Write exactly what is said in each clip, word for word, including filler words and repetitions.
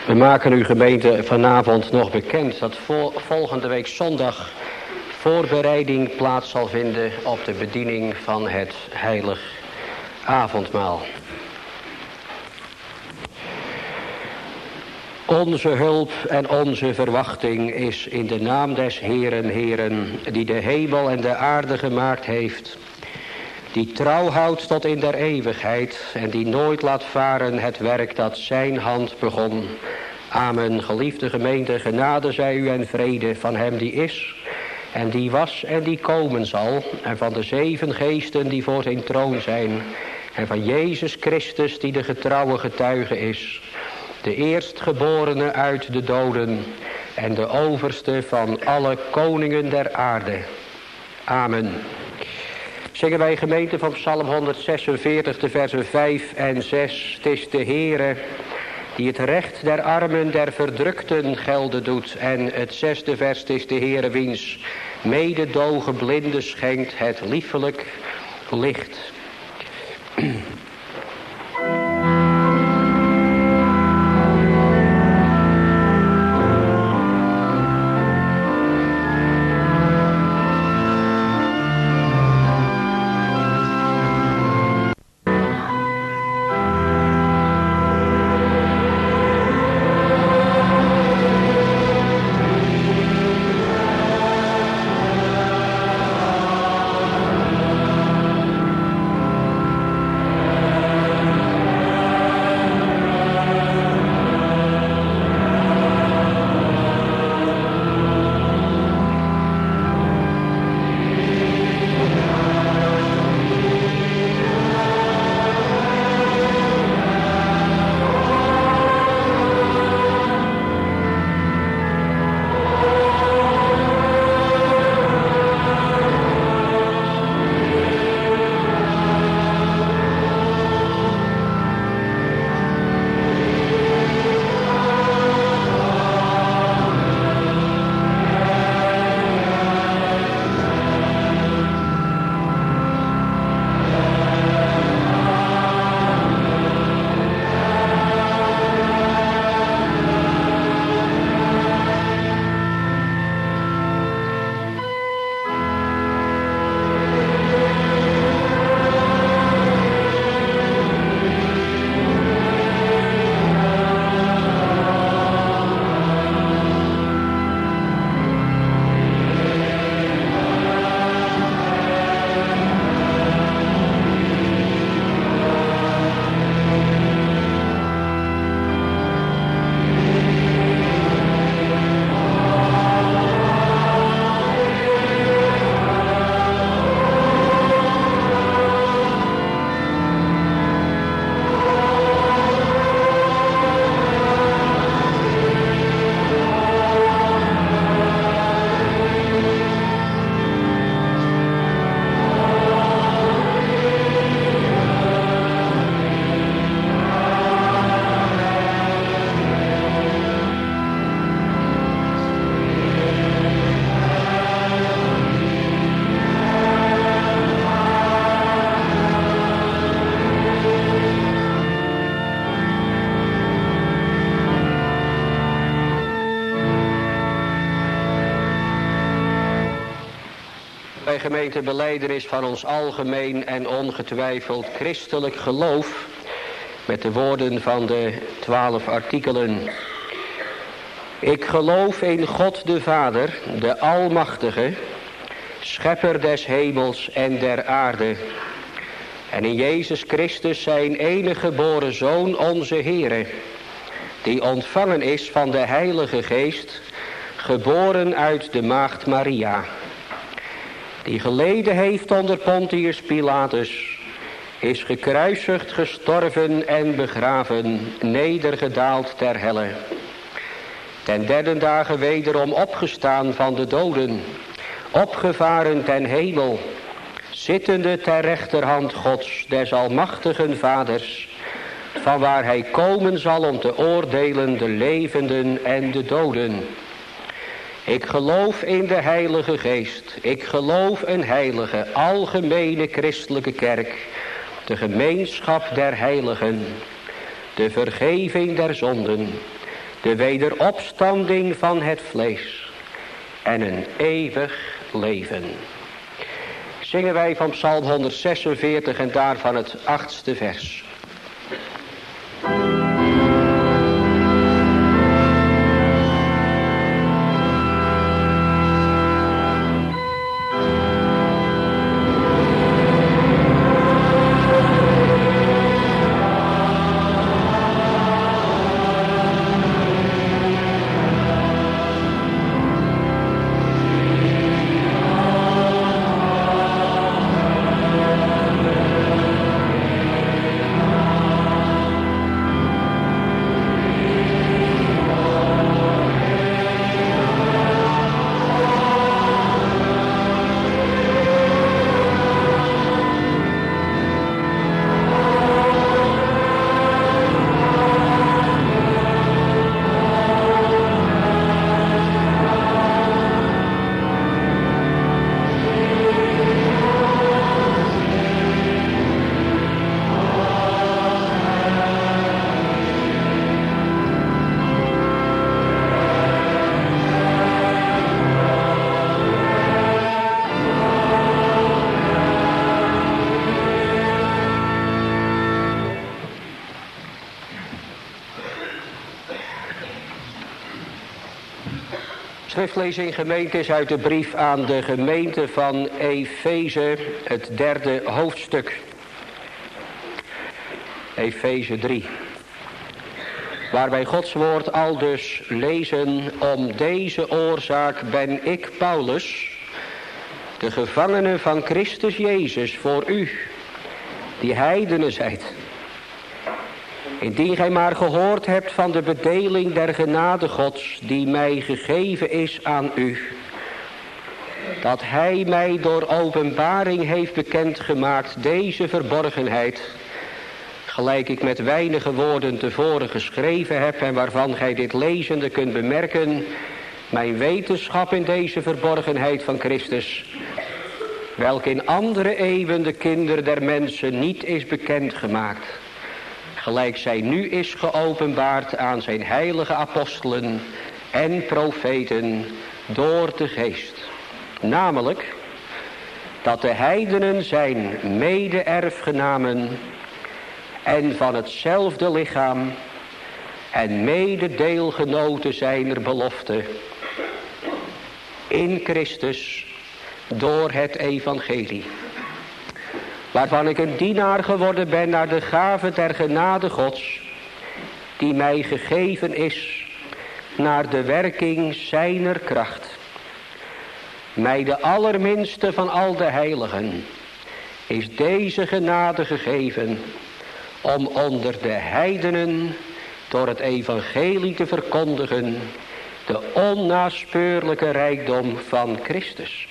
We maken u gemeente vanavond nog bekend dat vol, volgende week zondag voorbereiding plaats zal vinden op de bediening van het heilig avondmaal. Onze hulp en onze verwachting is in de naam des Heeren, Heeren, die de hemel en de aarde gemaakt heeft, die trouw houdt tot in der eeuwigheid en die nooit laat varen het werk dat zijn hand begon. Amen. Geliefde gemeente, genade zij u en vrede van hem die is en die was en die komen zal, en van de zeven geesten die voor zijn troon zijn, en van Jezus Christus die de getrouwe getuige is, de eerstgeborene uit de doden en de overste van alle koningen der aarde. Amen. Zingen wij gemeente van Psalm honderdzesenveertig, de versen vijf en zes. Het is de Heere die het recht der armen, der verdrukten gelden doet. En het zesde vers, het is de Heere wiens mededogen blinden schenkt het liefelijk licht. Gemeente, belijdenis van ons algemeen en ongetwijfeld christelijk geloof met de woorden van de twaalf artikelen. Ik geloof in God de Vader, de Almachtige, schepper des hemels en der aarde, en in Jezus Christus zijn enige geboren Zoon, onze Heere, die ontvangen is van de Heilige Geest, geboren uit de maagd Maria, die geleden heeft onder Pontius Pilatus, is gekruisigd, gestorven en begraven, nedergedaald ter helle. Ten derde dagen wederom opgestaan van de doden, opgevaren ten hemel, zittende ter rechterhand Gods, des almachtigen Vaders, vanwaar hij komen zal om te oordelen de levenden en de doden. Ik geloof in de Heilige Geest. Ik geloof een heilige, algemene christelijke kerk, de gemeenschap der heiligen, de vergeving der zonden, de wederopstanding van het vlees en een eeuwig leven. Zingen wij van Psalm honderdzesenveertig en daarvan het achtste vers. Schriftlezing gemeente is uit de brief aan de gemeente van Efeze, het derde hoofdstuk. Efeze drie. Waar wij Gods woord aldus lezen: om deze oorzaak ben ik, Paulus, de gevangene van Christus Jezus, voor u, die heidenen zijt. Indien gij maar gehoord hebt van de bedeling der genade Gods, die mij gegeven is aan u, dat hij mij door openbaring heeft bekendgemaakt deze verborgenheid, gelijk ik met weinige woorden tevoren geschreven heb en waarvan gij dit lezende kunt bemerken, mijn wetenschap in deze verborgenheid van Christus, welke in andere eeuwen de kinderen der mensen niet is bekendgemaakt, gelijk zij nu is geopenbaard aan zijn heilige apostelen en profeten door de geest. Namelijk, dat de heidenen zijn mede-erfgenamen en van hetzelfde lichaam en mede-deelgenoten zijner belofte in Christus door het evangelie, waarvan ik een dienaar geworden ben naar de gave der genade Gods, die mij gegeven is naar de werking zijner kracht. Mij de allerminste van al de heiligen is deze genade gegeven, om onder de heidenen door het evangelie te verkondigen de onnaspeurlijke rijkdom van Christus,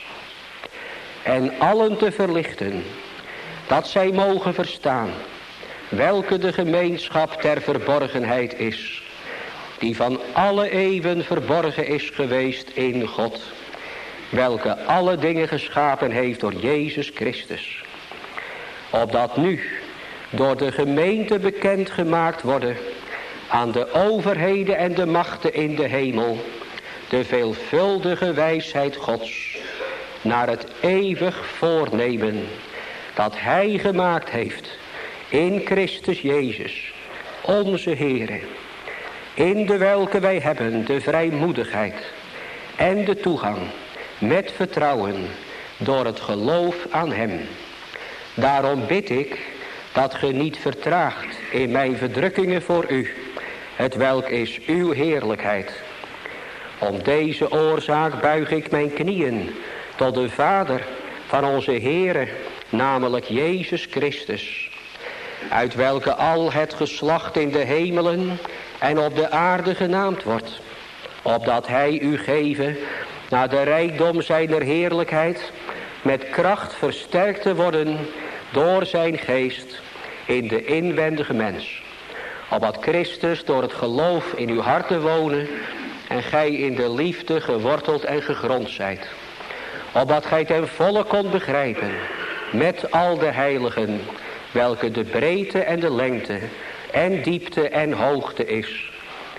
en allen te verlichten, dat zij mogen verstaan welke de gemeenschap der verborgenheid is, die van alle eeuwen verborgen is geweest in God, welke alle dingen geschapen heeft door Jezus Christus, opdat nu door de gemeente bekendgemaakt worden aan de overheden en de machten in de hemel de veelvuldige wijsheid Gods, naar het eeuwig voornemen dat hij gemaakt heeft in Christus Jezus, onze Heere, in de welke wij hebben de vrijmoedigheid en de toegang met vertrouwen door het geloof aan hem. Daarom bid ik dat ge niet vertraagt in mijn verdrukkingen voor u, het welk is uw heerlijkheid. Om deze oorzaak buig ik mijn knieën tot de Vader van onze Heere, namelijk Jezus Christus, uit welke al het geslacht in de hemelen en op de aarde genaamd wordt, opdat hij u geven naar de rijkdom zijner heerlijkheid met kracht versterkt te worden door zijn geest in de inwendige mens, opdat Christus door het geloof in uw harten wonen en gij in de liefde geworteld en gegrond zijt, opdat gij ten volle kon begrijpen met al de heiligen welke de breedte en de lengte en diepte en hoogte is,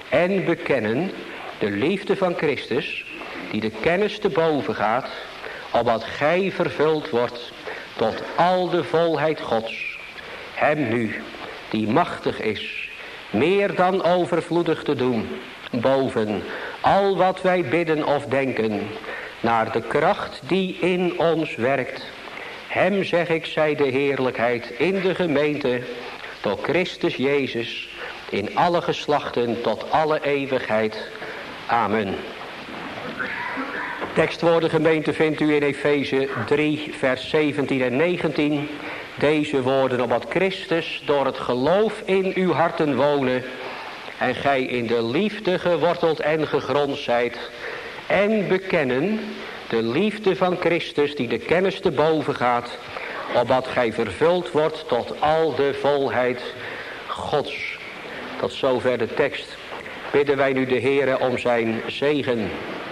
en bekennen de liefde van Christus, die de kennis te boven gaat, opdat gij vervuld wordt tot al de volheid Gods. Hem nu, die machtig is, meer dan overvloedig te doen, boven al wat wij bidden of denken, naar de kracht die in ons werkt. Hem zeg ik, zij de heerlijkheid in de gemeente, door Christus Jezus, in alle geslachten tot alle eeuwigheid. Amen. Tekstwoorden gemeente vindt u in Efeze drie vers zeventien en negentien. Deze woorden, opdat Christus door het geloof in uw harten wonen en gij in de liefde geworteld en gegrond zijt, en bekennen de liefde van Christus die de kennis te boven gaat, opdat gij vervuld wordt tot al de volheid Gods. Tot zover de tekst. Bidden wij nu de Heere om zijn zegen.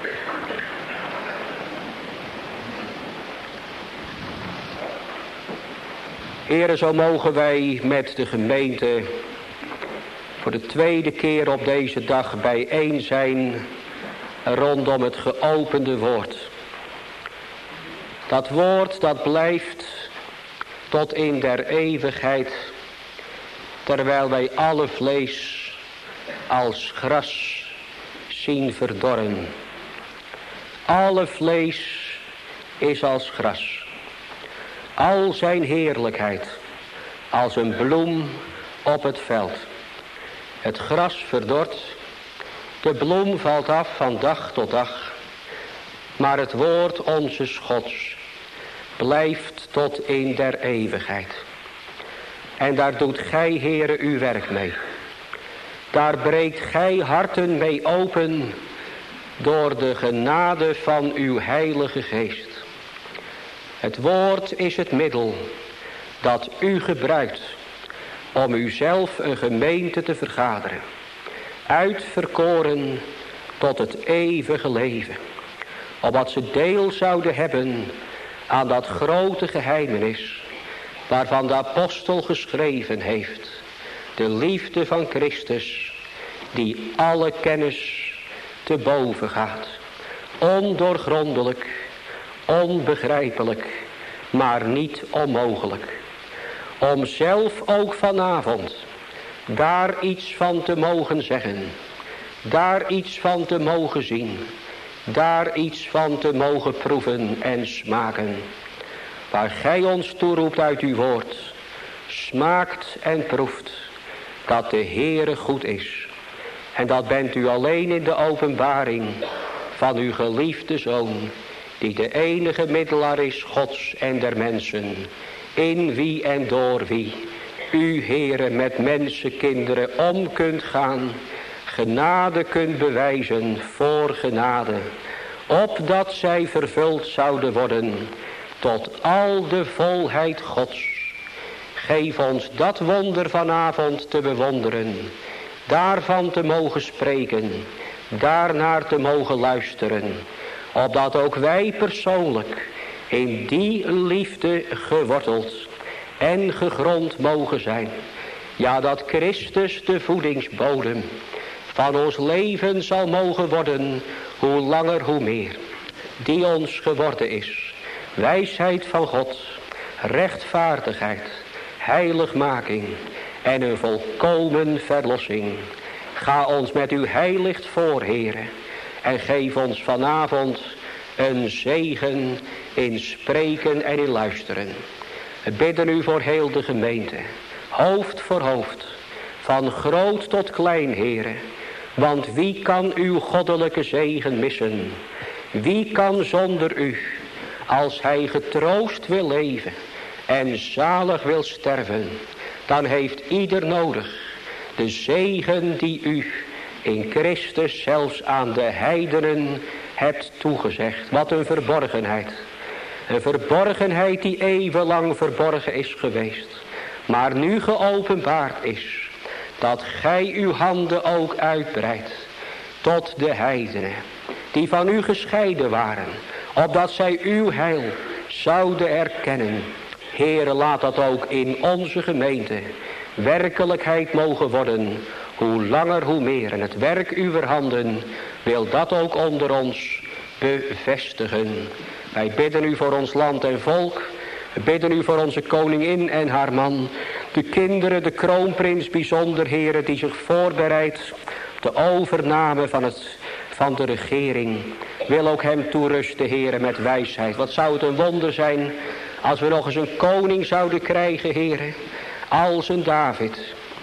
Heere, zo mogen wij met de gemeente voor de tweede keer op deze dag bijeen zijn rondom het geopende woord. Dat woord dat blijft tot in der eeuwigheid, terwijl wij alle vlees als gras zien verdorren. Alle vlees is als gras. Al zijn heerlijkheid als een bloem op het veld. Het gras verdort, de bloem valt af van dag tot dag, maar het woord onzes Gods blijft tot in der eeuwigheid. En daar doet gij, Heere, uw werk mee. Daar breekt gij harten mee open door de genade van uw heilige geest. Het woord is het middel dat u gebruikt om uzelf een gemeente te vergaderen, uitverkoren tot het eeuwige leven, opdat ze deel zouden hebben aan dat grote geheimenis waarvan de apostel geschreven heeft, de liefde van Christus die alle kennis te boven gaat, ondoorgrondelijk, onbegrijpelijk, maar niet onmogelijk. Om zelf ook vanavond daar iets van te mogen zeggen, daar iets van te mogen zien, daar iets van te mogen proeven en smaken. Waar gij ons toeroept uit uw woord, smaakt en proeft dat de Heere goed is. En dat bent u alleen in de openbaring van uw geliefde Zoon, die de enige middelaar is Gods en der mensen, in wie en door wie u, Heere, met mensenkinderen om kunt gaan, genade kunt bewijzen voor genade, opdat zij vervuld zouden worden tot al de volheid Gods. Geef ons dat wonder vanavond te bewonderen, daarvan te mogen spreken, daarnaar te mogen luisteren, opdat ook wij persoonlijk in die liefde geworteld en gegrond mogen zijn. Ja, dat Christus de voedingsbodem van ons leven zal mogen worden, hoe langer hoe meer, die ons geworden is. Wijsheid van God, rechtvaardigheid, heiligmaking en een volkomen verlossing. Ga ons met uw heilicht voor, Heere, en geef ons vanavond een zegen in spreken en in luisteren. We bidden u voor heel de gemeente, hoofd voor hoofd, van groot tot klein, Heere. Want wie kan uw goddelijke zegen missen? Wie kan zonder u, als hij getroost wil leven en zalig wil sterven, dan heeft ieder nodig de zegen die u in Christus zelfs aan de heidenen hebt toegezegd. Wat een verborgenheid. Een verborgenheid die eeuwenlang verborgen is geweest, maar nu geopenbaard is. Dat gij uw handen ook uitbreidt tot de heidenen die van u gescheiden waren, opdat zij uw heil zouden erkennen. Heere, laat dat ook in onze gemeente werkelijkheid mogen worden, hoe langer hoe meer. En het werk uw handen wil dat ook onder ons bevestigen. Wij bidden u voor ons land en volk. We bidden u voor onze koningin en haar man. De kinderen, de kroonprins bijzonder, heren, die zich voorbereidt. De overname van, het, van de regering. Wil ook hem toerusten, heren, met wijsheid. Wat zou het een wonder zijn als we nog eens een koning zouden krijgen, heren. Als een David.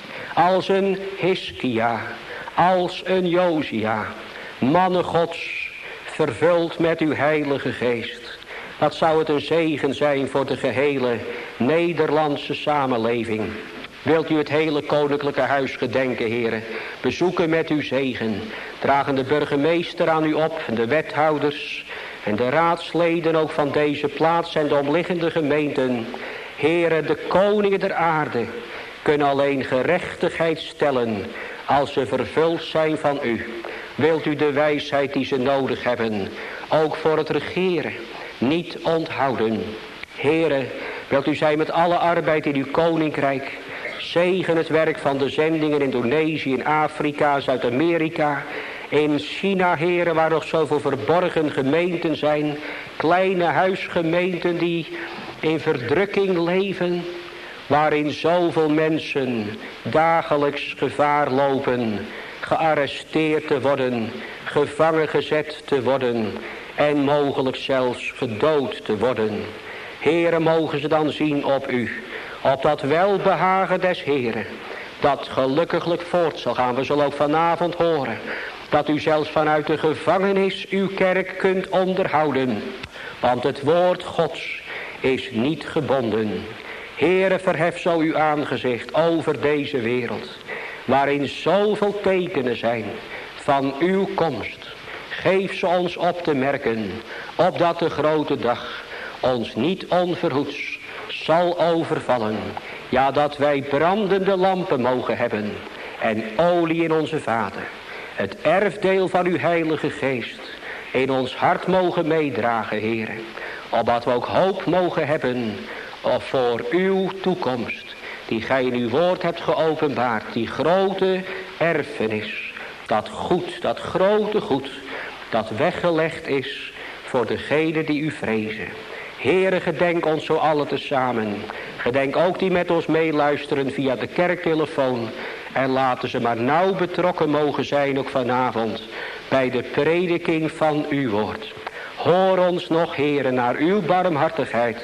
Als een Hiskia. Als een Josia. Mannen Gods, vervuld met uw heilige geest. Wat zou het een zegen zijn voor de gehele Nederlandse samenleving. Wilt u het hele koninklijke huis gedenken, heren. Bezoeken met uw zegen. Dragen de burgemeester aan u op. En de wethouders. En de raadsleden ook van deze plaats en de omliggende gemeenten. Heren, de koningen der aarde kunnen alleen gerechtigheid stellen als ze vervuld zijn van u. Wilt u de wijsheid die ze nodig hebben, ook voor het regeren, niet onthouden. Heren, wilt u zijn met alle arbeid in uw koninkrijk. Zegen het werk van de zendingen in Indonesië, in Afrika, Zuid-Amerika, in China, heren, waar nog zoveel verborgen gemeenten zijn. Kleine huisgemeenten die in verdrukking leven. Waarin zoveel mensen dagelijks gevaar lopen. Gearresteerd te worden. Gevangen gezet te worden. En mogelijk zelfs gedood te worden. Heren, mogen ze dan zien op u. Op dat welbehagen des Heren. Dat gelukkiglijk voort zal gaan. We zullen ook vanavond horen. Dat u zelfs vanuit de gevangenis uw kerk kunt onderhouden. Want het woord Gods is niet gebonden. Heere, verhef zo uw aangezicht over deze wereld. Waarin zoveel tekenen zijn van uw komst. Geef ze ons op te merken. Opdat de grote dag ons niet onverhoeds zal overvallen. Ja, dat wij brandende lampen mogen hebben. En olie in onze vaten. Het erfdeel van uw heilige geest in ons hart mogen meedragen, Heere. Opdat we ook hoop mogen hebben voor uw toekomst. Die gij in uw woord hebt geopenbaard. Die grote erfenis. Dat goed, dat grote goed. Dat weggelegd is voor degenen die u vrezen. Heere, gedenk ons zo allen tezamen. Gedenk ook die met ons meeluisteren via de kerktelefoon. En laten ze maar nauw betrokken mogen zijn ook vanavond. Bij de prediking van uw woord. Hoor ons nog, Heere, naar uw barmhartigheid.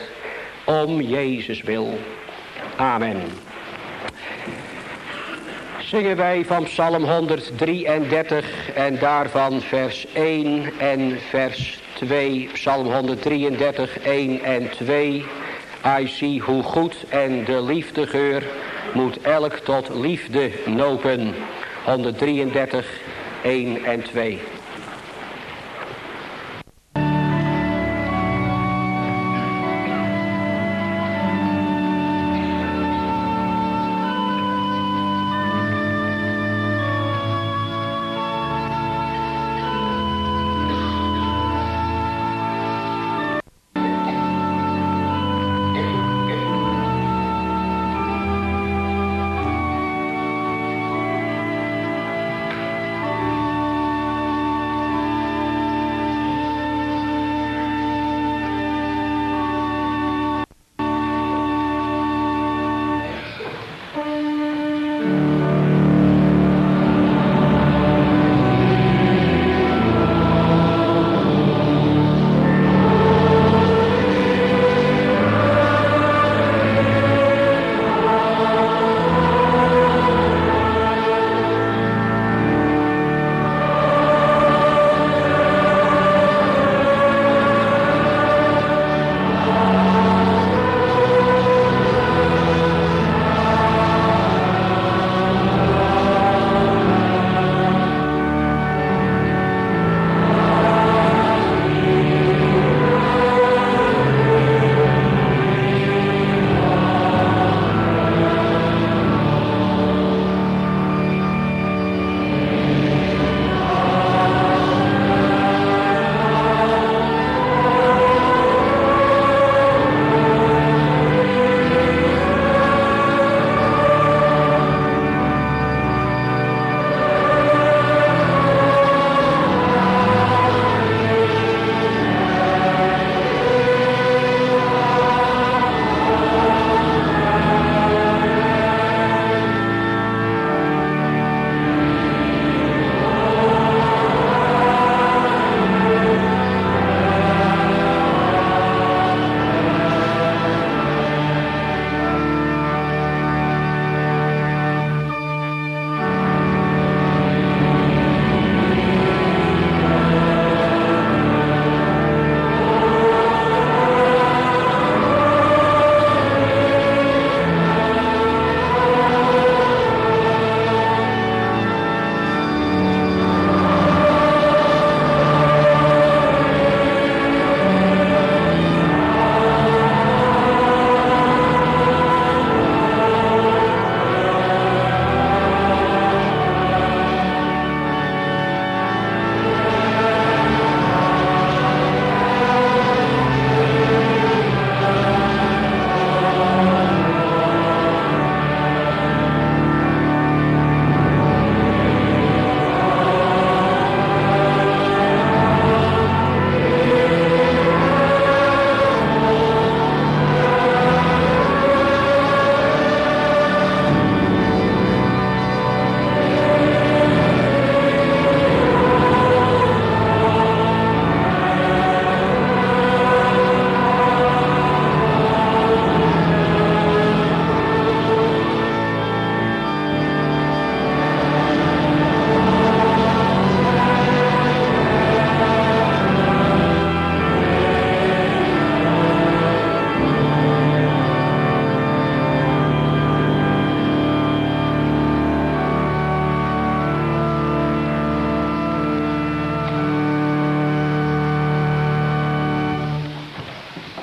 Om Jezus wil. Amen. Zingen wij van Psalm honderddrieëndertig en daarvan vers één en vers twee. Psalm honderddrieëndertig, één en twee. I zie hoe goed en de liefdegeur moet elk tot liefde nopen. honderddrieëndertig, één en twee.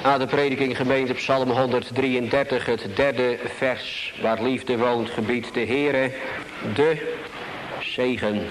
aan de prediking gemeente Psalm honderddrieëndertig, het derde vers. Waar liefde woont, gebiedt de Heere de zegen.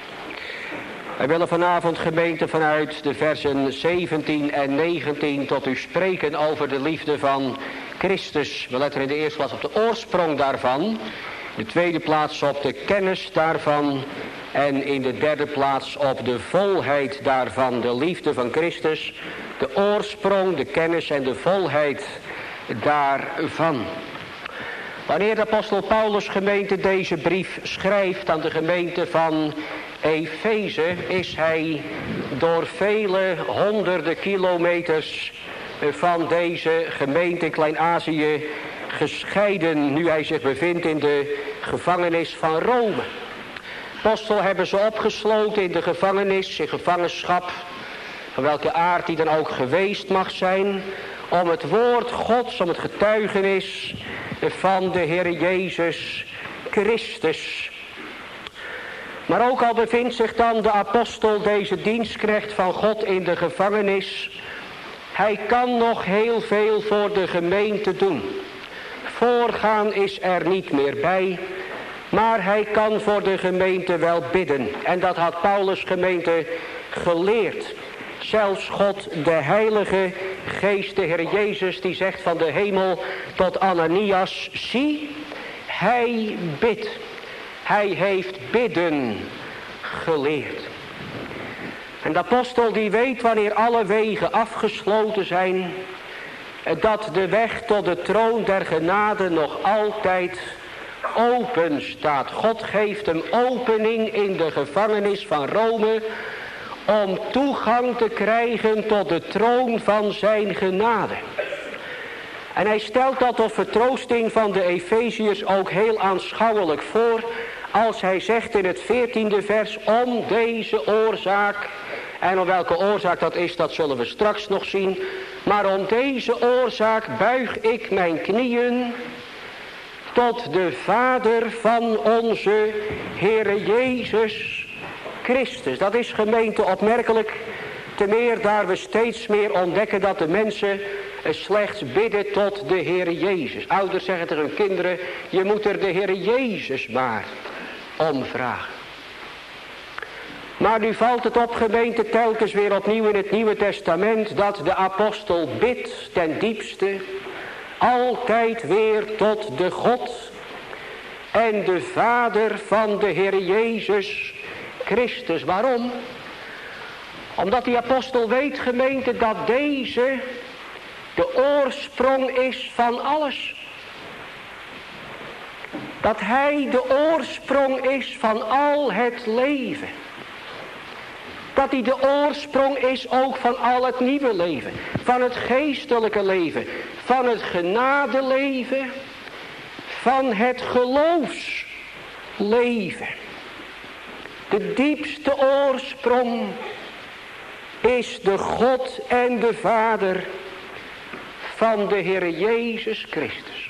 Wij willen vanavond gemeente vanuit de versen zeventien en negentien tot u spreken over de liefde van Christus. We letten in de eerste plaats op de oorsprong daarvan. In de tweede plaats op de kennis daarvan. En in de derde plaats op de volheid daarvan. De liefde van Christus. De oorsprong, de kennis en de volheid daarvan. Wanneer de apostel Paulus gemeente deze brief schrijft aan de gemeente van Efeze, is hij door vele honderden kilometers van deze gemeente in Klein-Azië gescheiden, nu hij zich bevindt in de gevangenis van Rome. Apostel hebben ze opgesloten in de gevangenis, in gevangenschap, van welke aard die dan ook geweest mag zijn, om het woord Gods, om het getuigenis van de Heer Jezus Christus. Maar ook al bevindt zich dan de apostel, deze dienstknecht van God, in de gevangenis, hij kan nog heel veel voor de gemeente doen. Voorgaan is er niet meer bij, maar hij kan voor de gemeente wel bidden. En dat had Paulus gemeente geleerd. Zelfs God, de Heilige Geest, de Heer Jezus, die zegt van de hemel tot Ananias, zie, hij bidt. Hij heeft bidden geleerd. En de apostel die weet wanneer alle wegen afgesloten zijn, dat de weg tot de troon der genade nog altijd open staat. God geeft hem opening in de gevangenis van Rome om toegang te krijgen tot de troon van zijn genade. En hij stelt dat tot vertroosting van de Efeziërs ook heel aanschouwelijk voor, als hij zegt in het veertiende vers, om deze oorzaak, en om welke oorzaak dat is, dat zullen we straks nog zien, maar om deze oorzaak buig ik mijn knieën tot de Vader van onze Heere Jezus Christus. Dat is gemeente opmerkelijk, te meer daar we steeds meer ontdekken dat de mensen slechts bidden tot de Heere Jezus. Ouders zeggen tegen hun kinderen, je moet er de Heere Jezus maar om vragen. Maar nu valt het op gemeente telkens weer opnieuw in het Nieuwe Testament dat de apostel bidt ten diepste altijd weer tot de God en de Vader van de Heer Jezus Christus. Waarom? Omdat die apostel weet gemeente dat deze de oorsprong is van alles. Dat hij de oorsprong is van al het leven. Dat hij de oorsprong is ook van al het nieuwe leven. Van het geestelijke leven. Van het genadeleven. Van het geloofsleven. De diepste oorsprong is de God en de Vader van de Heer Jezus Christus.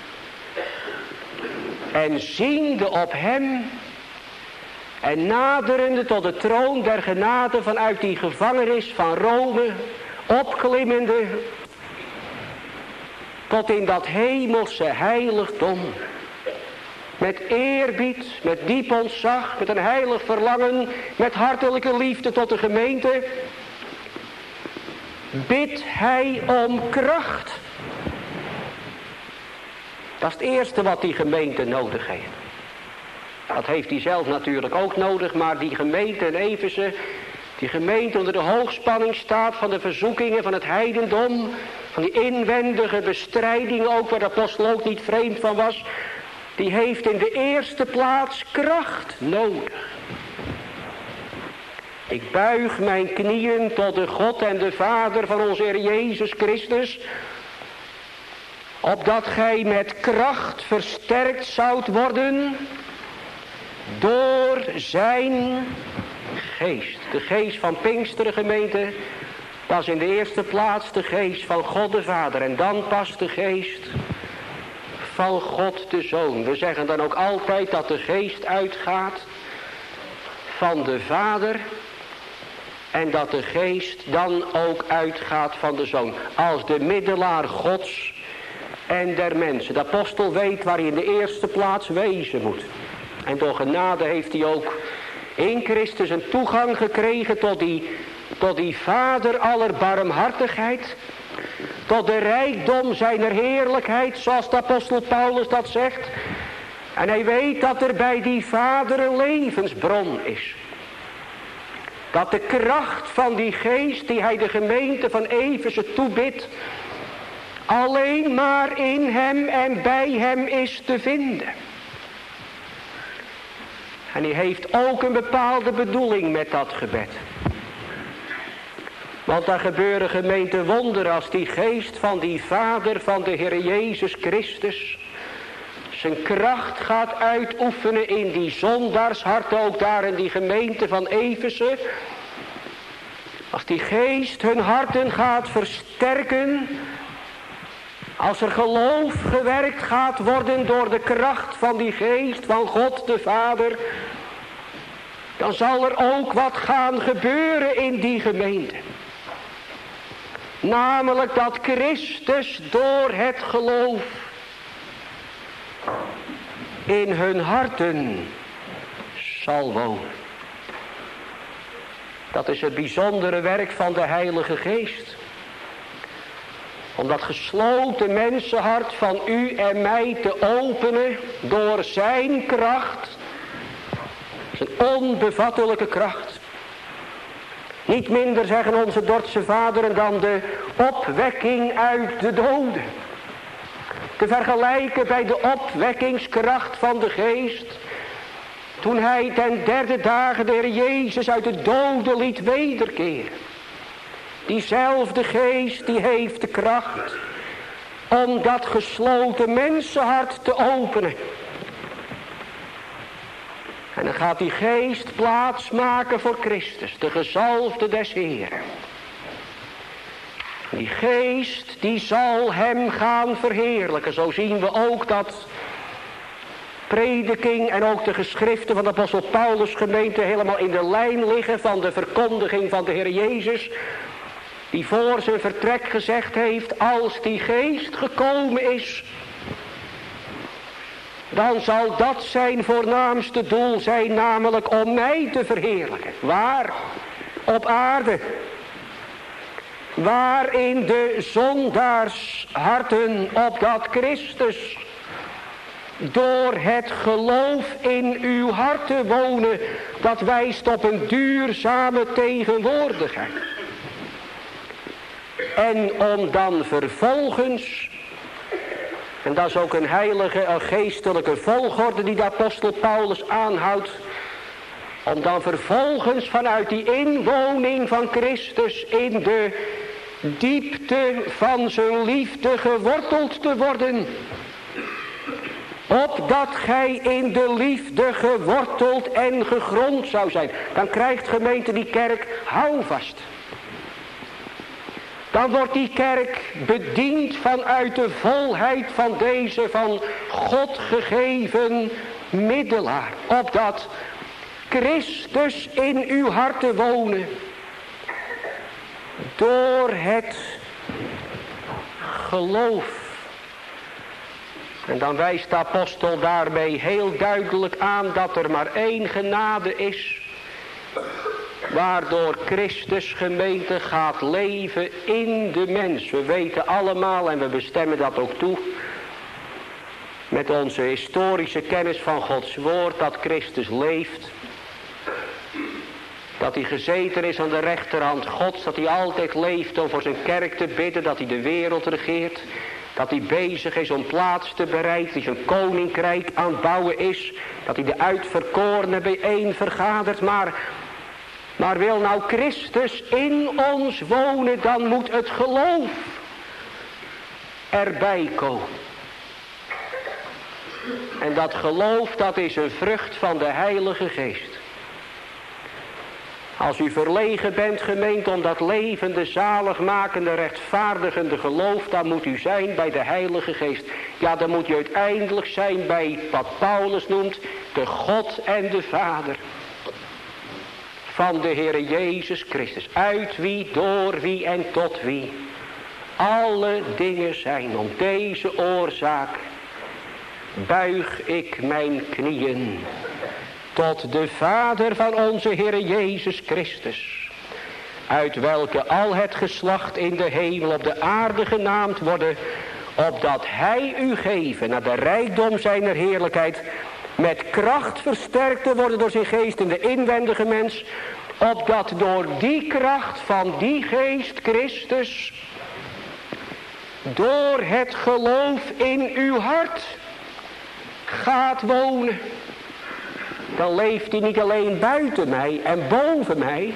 En ziende op hem en naderende tot de troon der genade vanuit die gevangenis van Rome, opklimmende tot in dat hemelse heiligdom, met eerbied, met diep ontzag, met een heilig verlangen, met hartelijke liefde tot de gemeente, bidt hij om kracht. Dat is het eerste wat die gemeente nodig heeft. Dat heeft hij zelf natuurlijk ook nodig, maar die gemeente in Efeze, die gemeente onder de hoogspanning staat van de verzoekingen van het heidendom, van die inwendige bestrijding ook, waar de apostel ook niet vreemd van was, die heeft in de eerste plaats kracht nodig. Ik buig mijn knieën tot de God en de Vader van onze Heer Jezus Christus, opdat gij met kracht versterkt zoudt worden door zijn geest. De geest van Pinksteren gemeente, dat is in de eerste plaats de geest van God de Vader. En dan pas de geest van God de Zoon. We zeggen dan ook altijd dat de geest uitgaat van de Vader En dat de geest dan ook uitgaat van de zoon. Als de middelaar Gods en der mensen. De apostel weet waar hij in de eerste plaats wezen moet. En door genade heeft hij ook in Christus een toegang gekregen tot die, tot die Vader aller barmhartigheid. Tot de rijkdom zijner heerlijkheid, zoals de apostel Paulus dat zegt. En hij weet dat er bij die Vader een levensbron is. Dat de kracht van die geest die hij de gemeente van Efeze toebidt, alleen maar in hem en bij hem is te vinden. En hij heeft ook een bepaalde bedoeling met dat gebed. Want daar gebeuren gemeente wonderen als die geest van die Vader van de Heer Jezus Christus zijn kracht gaat uitoefenen in die zondaarsharten, ook daar in die gemeente van Efeze. Als die geest hun harten gaat versterken, als er geloof gewerkt gaat worden door de kracht van die geest van God de Vader, dan zal er ook wat gaan gebeuren in die gemeente. Namelijk dat Christus door het geloof in hun harten zal wonen. Dat is het bijzondere werk van de Heilige Geest. Om dat gesloten mensenhart van u en mij te openen door zijn kracht. Zijn onbevattelijke kracht. Niet minder zeggen onze Dordtse vaderen dan de opwekking uit de doden. Te vergelijken bij de opwekkingskracht van de geest. Toen hij ten derde dagen de Heer Jezus uit de doden liet wederkeren. Diezelfde geest die heeft de kracht om dat gesloten mensenhart te openen. En dan gaat die geest plaats maken voor Christus, de gezalfde des Heeren. Die geest die zal hem gaan verheerlijken. Zo zien we ook dat prediking en ook de geschriften van de apostel Paulus gemeente helemaal in de lijn liggen van de verkondiging van de Heer Jezus. Die voor zijn vertrek gezegd heeft, als die geest gekomen is, dan zal dat zijn voornaamste doel zijn, namelijk om mij te verheerlijken. Waar? Op aarde. Waarin de zondaarsharten opdat Christus door het geloof in uw harten wonen, dat wijst op een duurzame tegenwoordigheid. En om dan vervolgens, en dat is ook een heilige, een geestelijke volgorde die de apostel Paulus aanhoudt, om dan vervolgens vanuit die inwoning van Christus in de diepte van zijn liefde geworteld te worden. Opdat gij in de liefde geworteld en gegrond zou zijn. Dan krijgt gemeente die kerk houvast. Dan wordt die kerk bediend vanuit de volheid van deze van God gegeven middelaar. Opdat Christus in uw harten wonen. Door het geloof. En dan wijst de apostel daarmee heel duidelijk aan dat er maar één genade is. Waardoor Christus gemeente gaat leven in de mens. We weten allemaal en we bestemmen dat ook toe. Met onze historische kennis van Gods woord dat Christus leeft. Dat hij gezeten is aan de rechterhand Gods. Dat hij altijd leeft om voor zijn kerk te bidden. Dat hij de wereld regeert. Dat hij bezig is om plaats te bereiden. Dat hij zijn koninkrijk aan het bouwen is. Dat hij de uitverkorenen bijeen vergadert. Maar, maar wil nou Christus in ons wonen, dan moet het geloof erbij komen. En dat geloof, dat is een vrucht van de Heilige Geest. Als u verlegen bent, gemeente, om dat levende, zaligmakende, rechtvaardigende geloof, dan moet u zijn bij de Heilige Geest. Ja, dan moet u uiteindelijk zijn bij wat Paulus noemt, de God en de Vader. van de Heere Jezus Christus. Uit wie, door wie en tot wie alle dingen zijn. Om deze oorzaak buig ik mijn knieën tot de Vader van onze Heere Jezus Christus, uit welke al het geslacht in de hemel op de aarde genaamd worden, opdat hij u geven naar de rijkdom zijner heerlijkheid, met kracht versterkt te worden door zijn geest in de inwendige mens, opdat door die kracht van die geest Christus door het geloof in uw hart gaat wonen. Dan leeft hij niet alleen buiten mij en boven mij,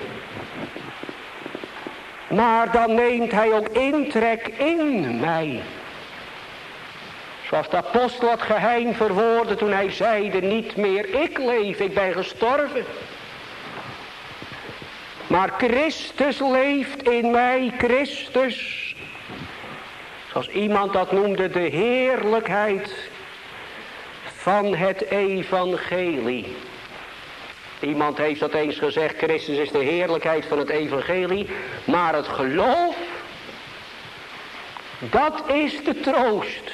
maar dan neemt hij ook intrek in mij. Zoals de apostel het geheim verwoordde toen hij zeide, niet meer ik leef, ik ben gestorven. Maar Christus leeft in mij, Christus. Zoals iemand dat noemde, de heerlijkheid van het evangelie. Iemand heeft dat eens gezegd, Christus is de heerlijkheid van het evangelie. Maar het geloof, dat is de troost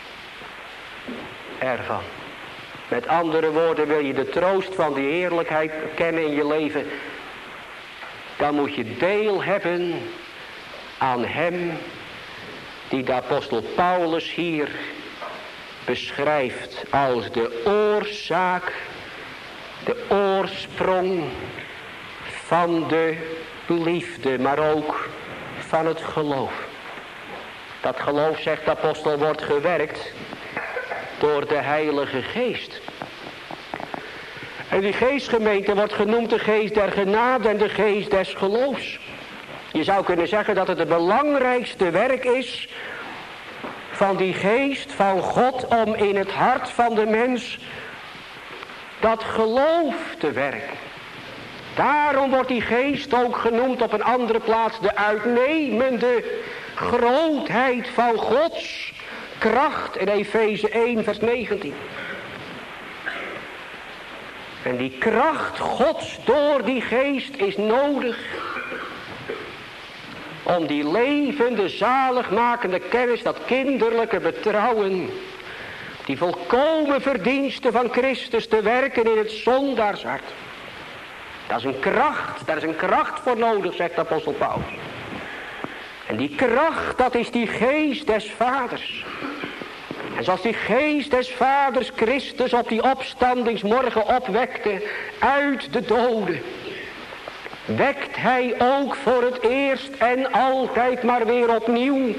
ervan. Met andere woorden, wil je de troost van die heerlijkheid kennen in je leven, dan moet je deel hebben aan hem die de apostel Paulus hier beschrijft als de oorzaak, de oorsprong van de liefde, maar ook van het geloof. Dat geloof, zegt de apostel, wordt gewerkt door de Heilige Geest. En die geestgemeente wordt genoemd de geest der genade en de geest des geloofs. Je zou kunnen zeggen dat het het belangrijkste werk is van die geest van God om in het hart van de mens dat geloof te werken. Daarom wordt die geest ook genoemd op een andere plaats de uitnemende grootheid van Gods kracht in Efeze één vers negentien. En die kracht Gods door die geest is nodig om die levende, zaligmakende kennis, dat kinderlijke betrouwen, die volkomen verdienste van Christus te werken in het zondaarshart. Dat is een kracht, daar is een kracht voor nodig, zegt de apostel Paulus. En die kracht, dat is die geest des vaders. En zoals die geest des vaders Christus op die opstandingsmorgen opwekte uit de doden, wekt hij ook voor het eerst en altijd maar weer opnieuw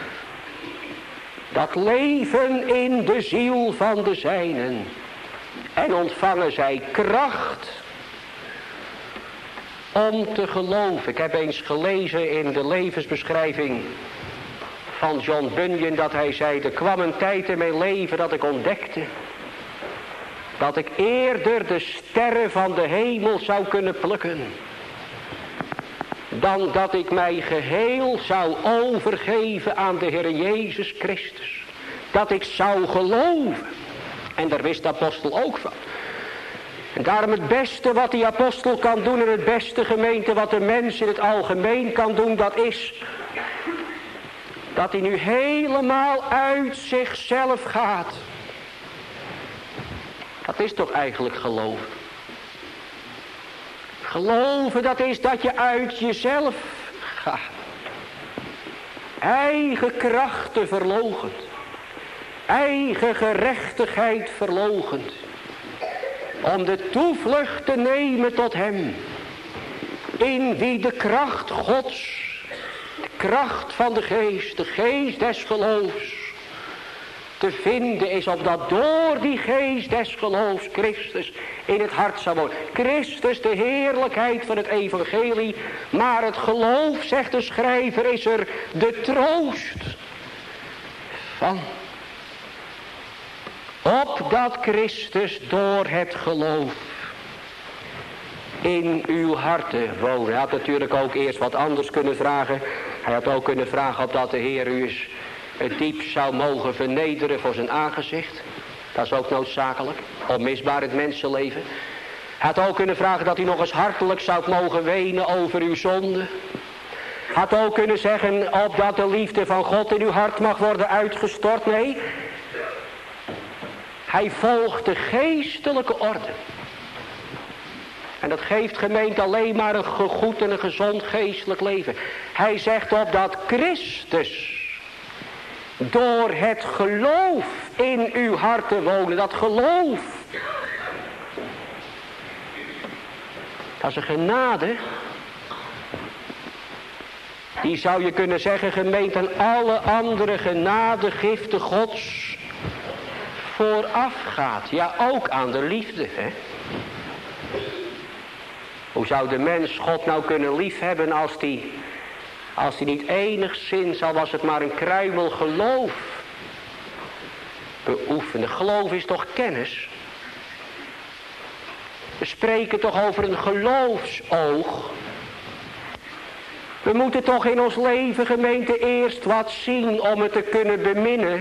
dat leven in de ziel van de zijnen. En ontvangen zij kracht om te geloven. Ik heb eens gelezen in de levensbeschrijving van John Bunyan dat hij zei, er kwam een tijd in mijn leven dat ik ontdekte dat ik eerder de sterren van de hemel zou kunnen plukken dan dat ik mij geheel zou overgeven aan de Heer Jezus Christus. Dat ik zou geloven. En daar wist de apostel ook van. En daarom het beste wat die apostel kan doen en het beste gemeente wat de mens in het algemeen kan doen, dat is dat hij nu helemaal uit zichzelf gaat. Dat is toch eigenlijk geloven. Geloven, dat is dat je uit jezelf gaat. Eigen krachten verloochend. Eigen gerechtigheid verloochend. Om de toevlucht te nemen tot hem. In wie de kracht Gods, de kracht van de geest, de geest des geloofs, te vinden is, opdat door die geest des geloofs Christus in het hart zou wonen. Christus, de heerlijkheid van het evangelie, maar het geloof, zegt de schrijver, is er de troost van. Opdat Christus door het geloof in uw harten wonen. Hij had natuurlijk ook eerst wat anders kunnen vragen. Hij had ook kunnen vragen opdat de Heer u eens het diep zou mogen vernederen voor zijn aangezicht. Dat is ook noodzakelijk. Onmisbaar het mensenleven. Hij had ook kunnen vragen dat u nog eens hartelijk zou mogen wenen over uw zonde. Had ook kunnen zeggen opdat de liefde van God in uw hart mag worden uitgestort. Nee, hij volgt de geestelijke orde. En dat geeft gemeente alleen maar een goed en een gezond geestelijk leven. Hij zegt opdat Christus door het geloof in uw hart te wonen. Dat geloof. Dat is een genade. Die zou je kunnen zeggen gemeente aan alle andere genadegiften Gods voorafgaat. Ja, ook aan de liefde. Hè? Hoe zou de mens God nou kunnen liefhebben als die, als die niet enigszins, al was het maar een kruimel geloof, beoefenen. Geloof is toch kennis? We spreken toch over een geloofsoog. We moeten toch in ons leven gemeente eerst wat zien om het te kunnen beminnen.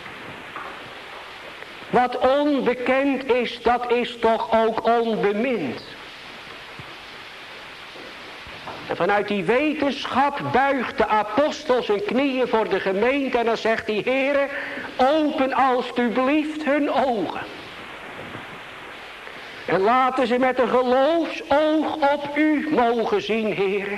Wat onbekend is, dat is toch ook onbemind. En vanuit die wetenschap buigt de apostel zijn knieën voor de gemeente en dan zegt hij: Heere, open alstublieft hun ogen. En laten ze met een geloofsoog op u mogen zien, Heere.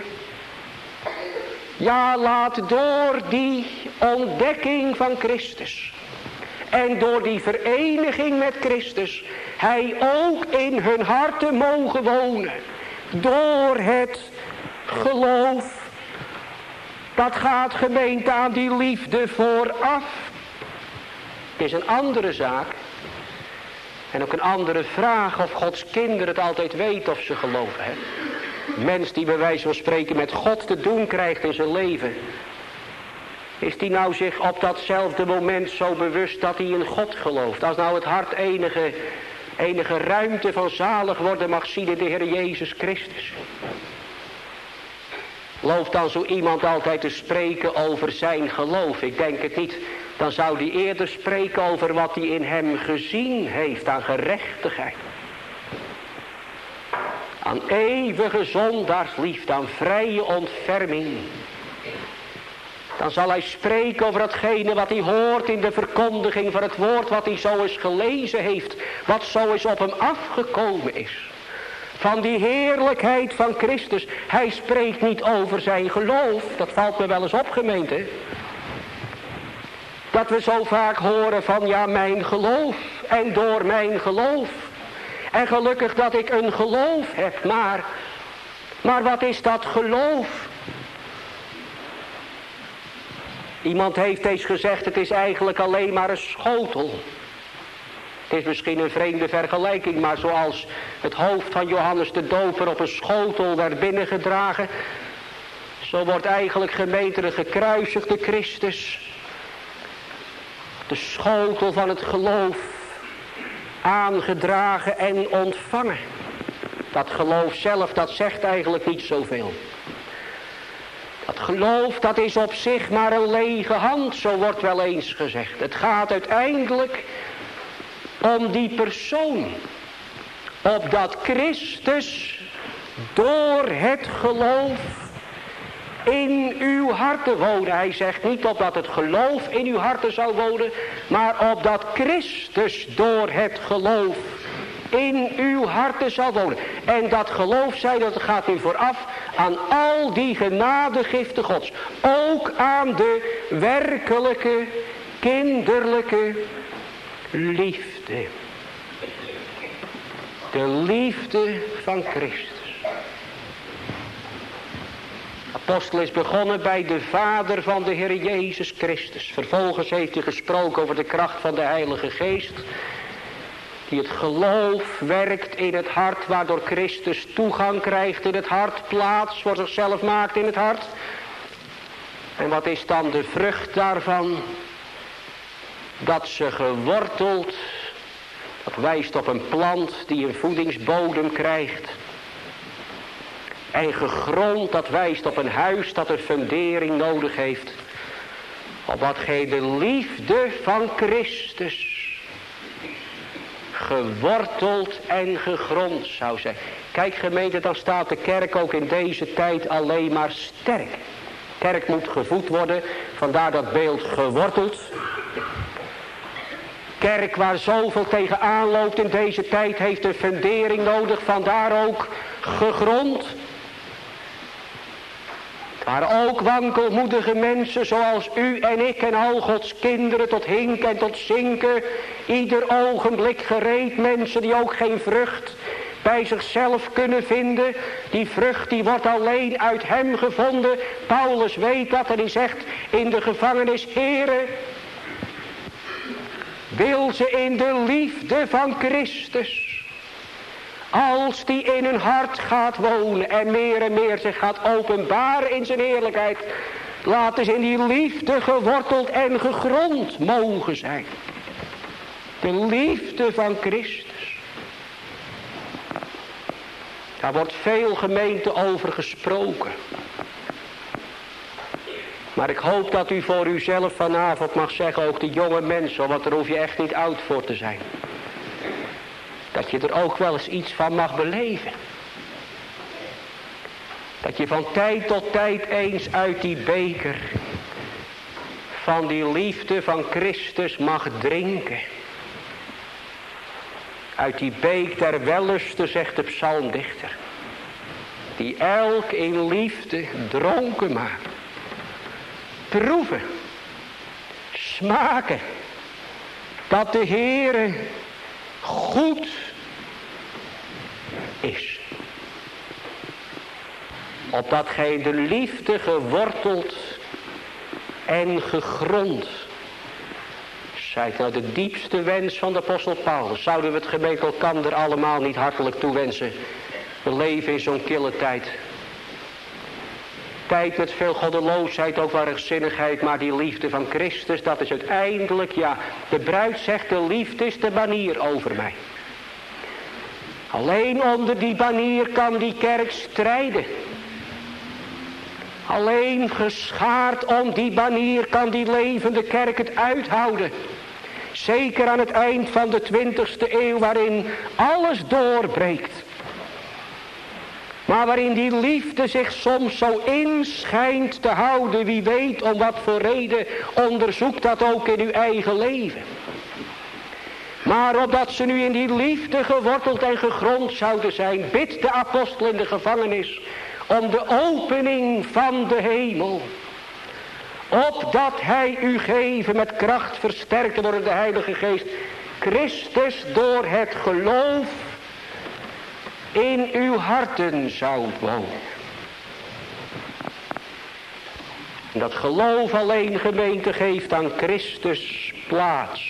Ja, laat door die ontdekking van Christus en door die vereniging met Christus hij ook in hun harten mogen wonen. Door het geloof. Dat gaat gemeente aan die liefde vooraf. Het is een andere zaak. En ook een andere vraag of Gods kinderen het altijd weten of ze geloven. Hè? Een mens die bij wijze van spreken met God te doen krijgt in zijn leven. Is die nou zich op datzelfde moment zo bewust dat hij in God gelooft. Als nou het hart enige, enige ruimte van zalig worden mag zien in de Heer Jezus Christus. Loopt dan zo iemand altijd te spreken over zijn geloof? Ik denk het niet. Dan zou hij eerder spreken over wat hij in hem gezien heeft aan gerechtigheid. Aan eeuwige zondaarsliefde, aan vrije ontferming. Dan zal hij spreken over datgene wat hij hoort in de verkondiging van het woord, wat hij zo eens gelezen heeft, wat zo eens op hem afgekomen is. Van die heerlijkheid van Christus. Hij spreekt niet over zijn geloof. Dat valt me wel eens op, gemeente. Dat we zo vaak horen van ja, mijn geloof. En door mijn geloof. En gelukkig dat ik een geloof heb. Maar, maar wat is dat geloof? Iemand heeft eens gezegd, het is eigenlijk alleen maar een schotel. Het is misschien een vreemde vergelijking, maar zoals het hoofd van Johannes de Doper op een schotel werd binnengedragen, zo wordt eigenlijk gemeente de gekruisigde Christus, de schotel van het geloof, aangedragen en ontvangen. Dat geloof zelf, dat zegt eigenlijk niet zoveel. Dat geloof, dat is op zich maar een lege hand, zo wordt wel eens gezegd. Het gaat uiteindelijk om die persoon, opdat Christus door het geloof in uw harten wonen. Hij zegt niet opdat het geloof in uw harten zou wonen, maar opdat Christus door het geloof in uw harten zal wonen. En dat geloof, zei dat, gaat nu vooraf aan al die genadegiften Gods. Ook aan de werkelijke, kinderlijke liefde. De liefde van Christus. De apostel is begonnen bij de Vader van de Heer Jezus Christus. Vervolgens heeft hij gesproken over de kracht van de Heilige Geest. Die het geloof werkt in het hart, waardoor Christus toegang krijgt in het hart, plaats voor zichzelf maakt in het hart. En wat is dan de vrucht daarvan? Dat ze geworteld, dat wijst op een plant die een voedingsbodem krijgt. En gegrond, dat wijst op een huis dat een fundering nodig heeft. Op wat gij de liefde van Christus geworteld en gegrond zou zijn. Kijk gemeente, dan staat de kerk ook in deze tijd alleen maar sterk. Kerk moet gevoed worden, vandaar dat beeld geworteld. Kerk waar zoveel tegenaan loopt in deze tijd heeft een fundering nodig, vandaar ook gegrond. Maar ook wankelmoedige mensen zoals u en ik en al Gods kinderen tot hinken en tot zinken. Ieder ogenblik gereed, mensen die ook geen vrucht bij zichzelf kunnen vinden. Die vrucht die wordt alleen uit hem gevonden. Paulus weet dat en hij zegt in de gevangenis, Heere, wil ze in de liefde van Christus, als die in hun hart gaat wonen en meer en meer zich gaat openbaren in zijn heerlijkheid, laten ze in die liefde geworteld en gegrond mogen zijn. De liefde van Christus. Daar wordt veel gemeente over gesproken. Maar ik hoop dat u voor uzelf vanavond mag zeggen, ook de jonge mensen, want daar hoef je echt niet oud voor te zijn. Dat je er ook wel eens iets van mag beleven. Dat je van tijd tot tijd eens uit die beker van die liefde van Christus mag drinken. Uit die beek der wellusten, zegt de psalmdichter, die elk in liefde dronken maakt. Proeven, smaken, dat de Heere goed is. Opdat gij de liefde geworteld en gegrond zijt. Nou, de diepste wens van de apostel Paulus. Zouden we het gemeente elkander allemaal niet hartelijk toewensen. We leven in zo'n kille tijd. Tijd met veel goddeloosheid, ook wel rechtzinnigheid, maar die liefde van Christus, dat is uiteindelijk, ja, de bruid zegt, de liefde is de banier over mij. Alleen onder die banier kan die kerk strijden. Alleen geschaard om die banier kan die levende kerk het uithouden. Zeker aan het eind van de twintigste eeuw, waarin alles doorbreekt. Maar waarin die liefde zich soms zo in schijnt te houden. Wie weet om wat voor reden, onderzoek dat ook in uw eigen leven. Maar opdat ze nu in die liefde geworteld en gegrond zouden zijn, bidt de apostel in de gevangenis om de opening van de hemel. Opdat hij u geven met kracht versterkt door de Heilige Geest, Christus door het geloof in uw harten zou wonen. En dat geloof alleen, gemeente, geeft aan Christus plaats.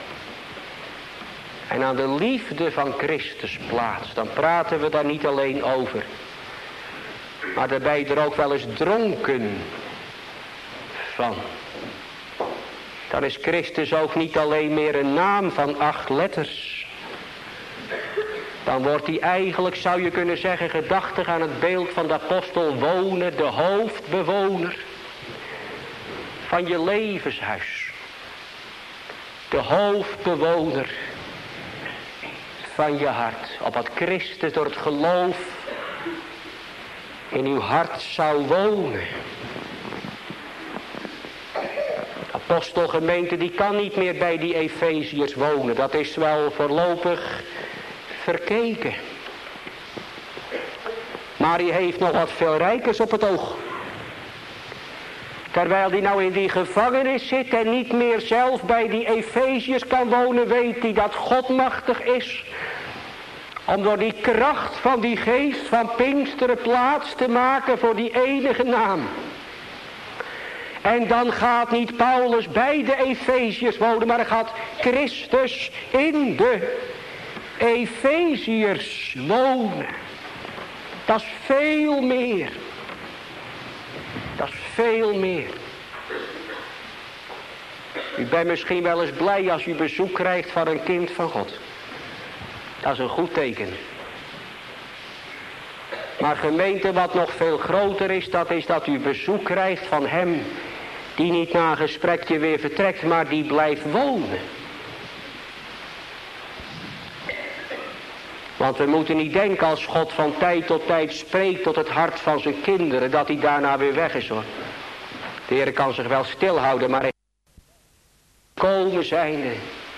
En aan de liefde van Christus plaats. Dan praten we daar niet alleen over. Maar daarbij er ook wel eens dronken van. Dan is Christus ook niet alleen meer een naam van acht letters. Dan wordt hij eigenlijk, zou je kunnen zeggen, gedachtig aan het beeld van de apostel wonen, de hoofdbewoner van je levenshuis. De hoofdbewoner van je hart. Opdat Christus door het geloof in uw hart zou wonen. De apostelgemeente die kan niet meer bij die Efeziërs wonen. Dat is wel voorlopig verkeken. Maar hij heeft nog wat veel rijkers op het oog. Terwijl hij nou in die gevangenis zit en niet meer zelf bij die Efeziërs kan wonen, weet hij dat God machtig is om door die kracht van die geest van Pinksteren plaats te maken voor die enige naam. En dan gaat niet Paulus bij de Efeziërs wonen, maar dan gaat Christus in de Efeziërs wonen. Dat is veel meer. Dat is veel meer. U bent misschien wel eens blij als u bezoek krijgt van een kind van God. Dat is een goed teken. Maar gemeente, wat nog veel groter is, dat is dat u bezoek krijgt van hem die niet na een gesprekje weer vertrekt, maar die blijft wonen. Want we moeten niet denken als God van tijd tot tijd spreekt tot het hart van zijn kinderen, dat hij daarna weer weg is hoor. De Heer kan zich wel stilhouden, maar hij komen zijnde,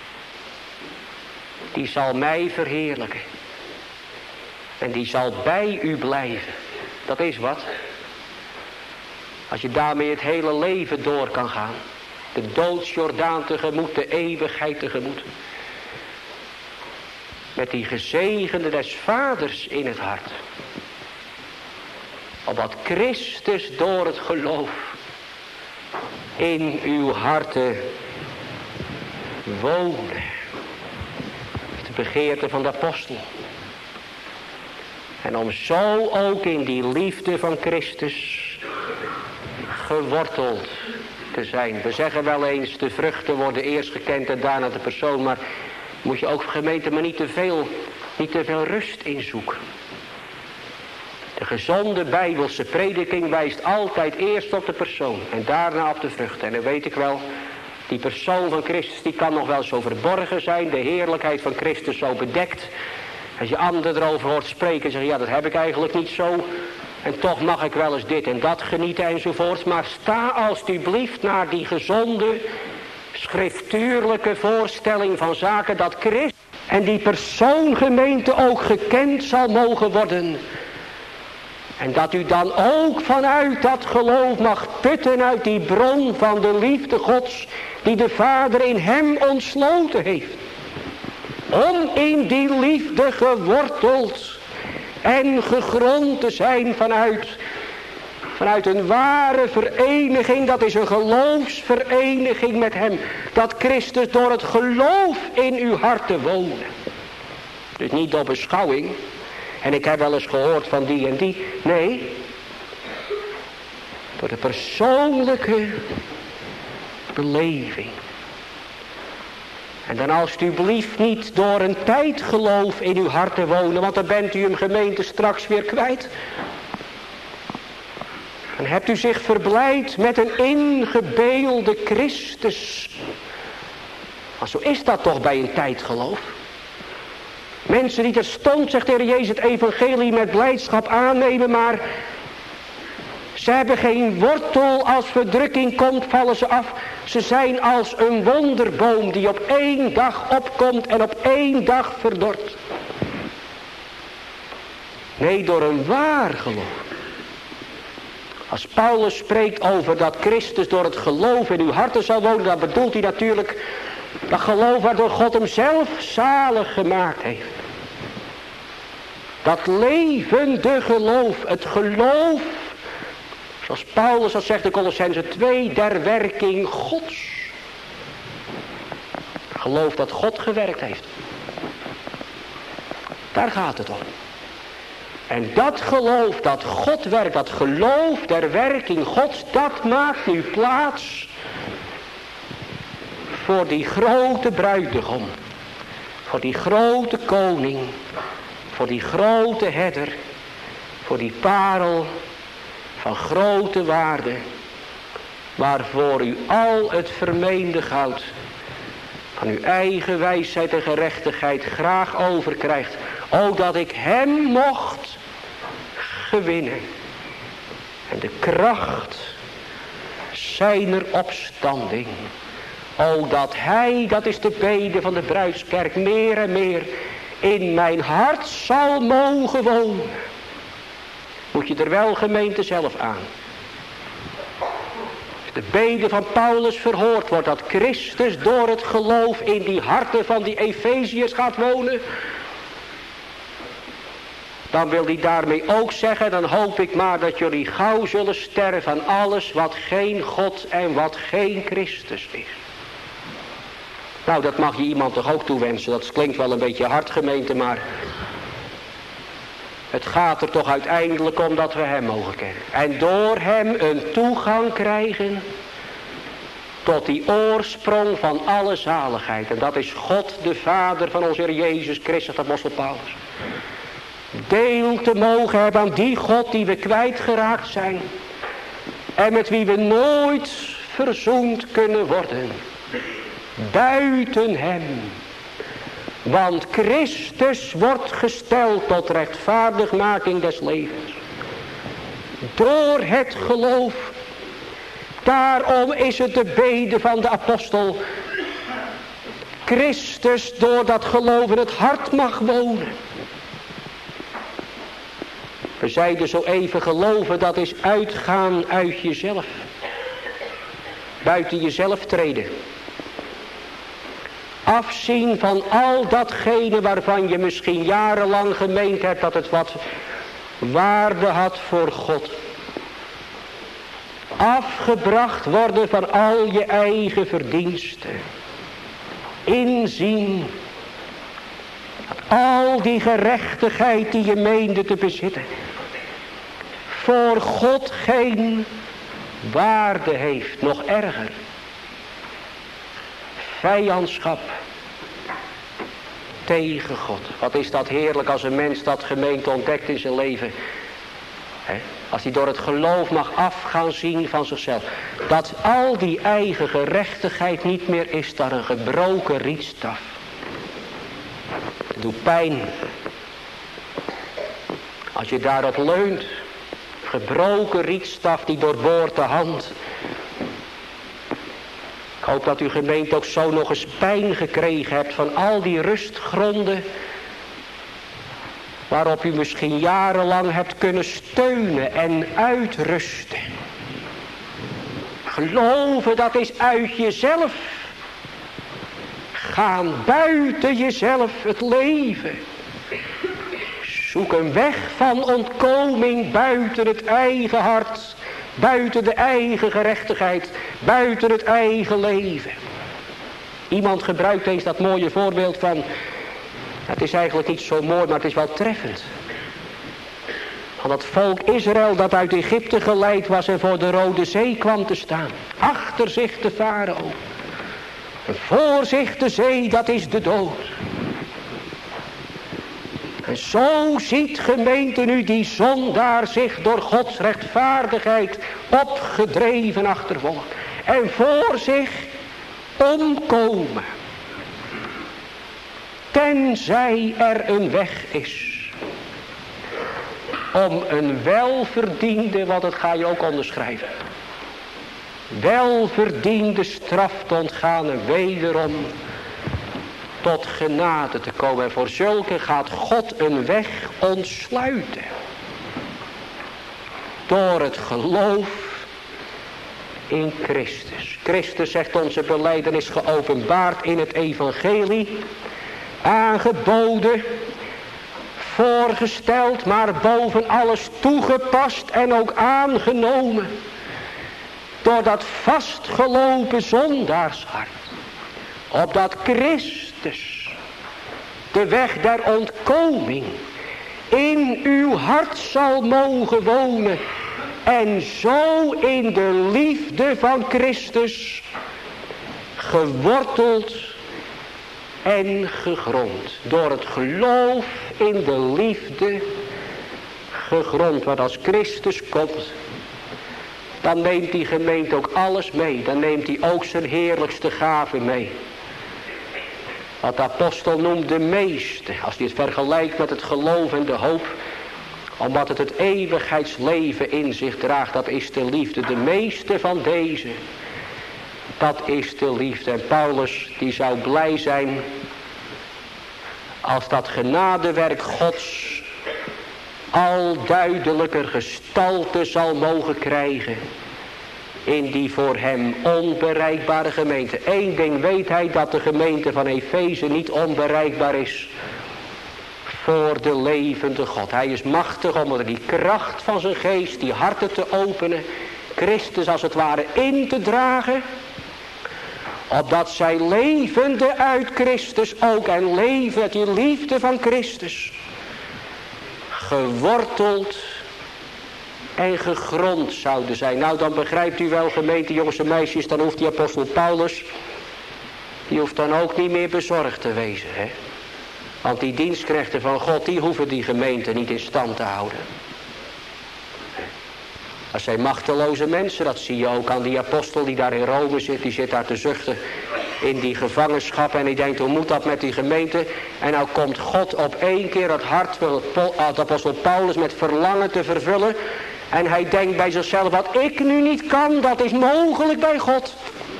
die zal mij verheerlijken. En die zal bij u blijven. Dat is wat. Als je daarmee het hele leven door kan gaan. De doodsjordaan tegemoet, de eeuwigheid tegemoet. Met die gezegende des vaders in het hart. Opdat Christus door het geloof in uw harten woonde. De begeerte van de apostel. En om zo ook in die liefde van Christus geworteld te zijn. We zeggen wel eens, de vruchten worden eerst gekend en daarna de persoon. Maar moet je ook gemeente maar niet te veel, niet te veel rust inzoeken. De gezonde bijbelse prediking wijst altijd eerst op de persoon en daarna op de vruchten. En dan weet ik wel, die persoon van Christus die kan nog wel zo verborgen zijn. De heerlijkheid van Christus zo bedekt. Als je anderen erover hoort spreken, zeg je, ja dat heb ik eigenlijk niet zo. En toch mag ik wel eens dit en dat genieten enzovoort. Maar sta alstublieft naar die gezonde, schriftuurlijke voorstelling van zaken dat Christus en die persoongemeente ook gekend zal mogen worden. En dat u dan ook vanuit dat geloof mag putten uit die bron van de liefde Gods die de Vader in hem ontsloten heeft. Om in die liefde geworteld en gegrond te zijn vanuit, vanuit een ware vereniging. Dat is een geloofsvereniging met hem. Dat Christus door het geloof in uw harten woont. Dus niet door beschouwing. En ik heb wel eens gehoord van die en die. Nee. Door de persoonlijke beleving. En dan alstublieft niet door een tijdgeloof in uw hart te wonen. Want dan bent u hem gemeente straks weer kwijt. En hebt u zich verblijd met een ingebeelde Christus. Maar zo is dat toch bij een tijdgeloof. Mensen die terstond, zegt de Heer Jezus, het evangelie met blijdschap aannemen. Maar ze hebben geen wortel. Als verdrukking komt, vallen ze af. Ze zijn als een wonderboom die op één dag opkomt en op één dag verdort. Nee, door een waar geloof. Als Paulus spreekt over dat Christus door het geloof in uw harten zal wonen, dan bedoelt hij natuurlijk dat geloof waardoor God hem zelf zalig gemaakt heeft. Dat levende geloof, het geloof, zoals Paulus dat zegt in Kolossenzen twee, der werking Gods. Geloof dat God gewerkt heeft. Daar gaat het om. En dat geloof dat God werkt, dat geloof der werking Gods, dat maakt nu plaats voor die grote bruidegom. Voor die grote koning. Voor die grote herder. Voor die parel van grote waarde. Waarvoor u al het vermeende goud van uw eigen wijsheid en gerechtigheid graag overkrijgt. O, dat ik hem mocht gewinnen. En de kracht zijner opstanding. O, dat hij, dat is de bede van de bruidskerk, meer en meer in mijn hart zal mogen wonen. Moet je er wel gemeente zelf aan. Als de bede van Paulus verhoord wordt dat Christus door het geloof in die harten van die Efeziërs gaat wonen. Dan wil hij daarmee ook zeggen, dan hoop ik maar dat jullie gauw zullen sterven van alles wat geen God en wat geen Christus is. Nou, dat mag je iemand toch ook toewensen. Dat klinkt wel een beetje hard gemeente, maar het gaat er toch uiteindelijk om dat we hem mogen kennen. En door hem een toegang krijgen tot die oorsprong van alle zaligheid. En dat is God de Vader van onze Heer Jezus Christus, de apostel Paulus. Deel te mogen hebben aan die God die we kwijtgeraakt zijn. En met wie we nooit verzoend kunnen worden. Buiten hem Want Christus wordt gesteld tot rechtvaardigmaking des levens. Door het geloof. Daarom is het de bede van de apostel. Christus door dat geloof in het hart mag wonen. We zeiden zo even, geloven dat is uitgaan uit jezelf. Buiten jezelf treden. Afzien van al datgene waarvan je misschien jarenlang gemeend hebt dat het wat waarde had voor God. Afgebracht worden van al je eigen verdiensten. Inzien dat al die gerechtigheid die je meende te bezitten voor God geen waarde heeft, nog erger. Vijandschap tegen God. Wat is dat heerlijk als een mens dat gemeente ontdekt in zijn leven. He? Als hij door het geloof mag af gaan zien van zichzelf. Dat al die eigen gerechtigheid niet meer is dan een gebroken rietstaf. Het doet pijn. Als je daarop leunt. Gebroken rietstaf die doorboort de hand. Ik hoop dat u gemeente ook zo nog eens pijn gekregen hebt van al die rustgronden. Waarop u misschien jarenlang hebt kunnen steunen en uitrusten. Geloven dat is uit jezelf. Gaan buiten jezelf het leven. Zoek een weg van ontkoming buiten het eigen hart. Buiten de eigen gerechtigheid. Buiten het eigen leven. Iemand gebruikt eens dat mooie voorbeeld van. Het is eigenlijk niet zo mooi, maar het is wel treffend. Van dat volk Israël dat uit Egypte geleid was en voor de Rode Zee kwam te staan. Achter zich de farao. En voor zich de zee, dat is de dood. En zo ziet gemeente nu die zondaar zich door Gods rechtvaardigheid opgedreven achtervolgen. En voor zich omkomen. Tenzij er een weg is. Om een welverdiende, want dat ga je ook onderschrijven. Welverdiende straf te ontgaan en wederom tot genade te komen. En voor zulke gaat God een weg ontsluiten. Door het geloof in Christus. Christus, zegt onze belijdenis, geopenbaard in het evangelie. Aangeboden. Voorgesteld, maar boven alles toegepast en ook aangenomen. Door dat vastgelopen zondaarshart. Opdat Christus de weg der ontkoming in uw hart zal mogen wonen. En zo in de liefde van Christus geworteld en gegrond. Door het geloof in de liefde gegrond. Want als Christus komt, dan neemt die gemeente ook alles mee. Dan neemt hij ook zijn heerlijkste gaven mee. Wat de apostel noemt de meeste. Als hij het vergelijkt met het geloof en de hoop. Omdat het het eeuwigheidsleven in zich draagt. Dat is de liefde. De meeste van deze. Dat is de liefde. En Paulus die zou blij zijn. Als dat genadewerk Gods al duidelijker gestalte zal mogen krijgen. In die voor hem onbereikbare gemeente. Eén ding weet hij, dat de gemeente van Efeze niet onbereikbaar is. Voor de levende God. Hij is machtig om door die kracht van zijn geest, die harten te openen. Christus als het ware in te dragen. Opdat zij levende uit Christus ook en leven uit die liefde van Christus. Geworteld en gegrond zouden zijn. Nou, dan begrijpt u wel, gemeente jongens en meisjes, dan hoeft die apostel Paulus, die hoeft dan ook niet meer bezorgd te wezen. Hè? Want die dienstknechten van God, die hoeven die gemeente niet in stand te houden. Dat zijn machteloze mensen, dat zie je ook aan die apostel die daar in Rome zit, die zit daar te zuchten. in die gevangenschap. En hij denkt, hoe moet dat met die gemeente? En nou komt God op één keer het hart van de apostel Paulus met verlangen te vervullen. En hij denkt bij zichzelf, wat ik nu niet kan, dat is mogelijk bij God.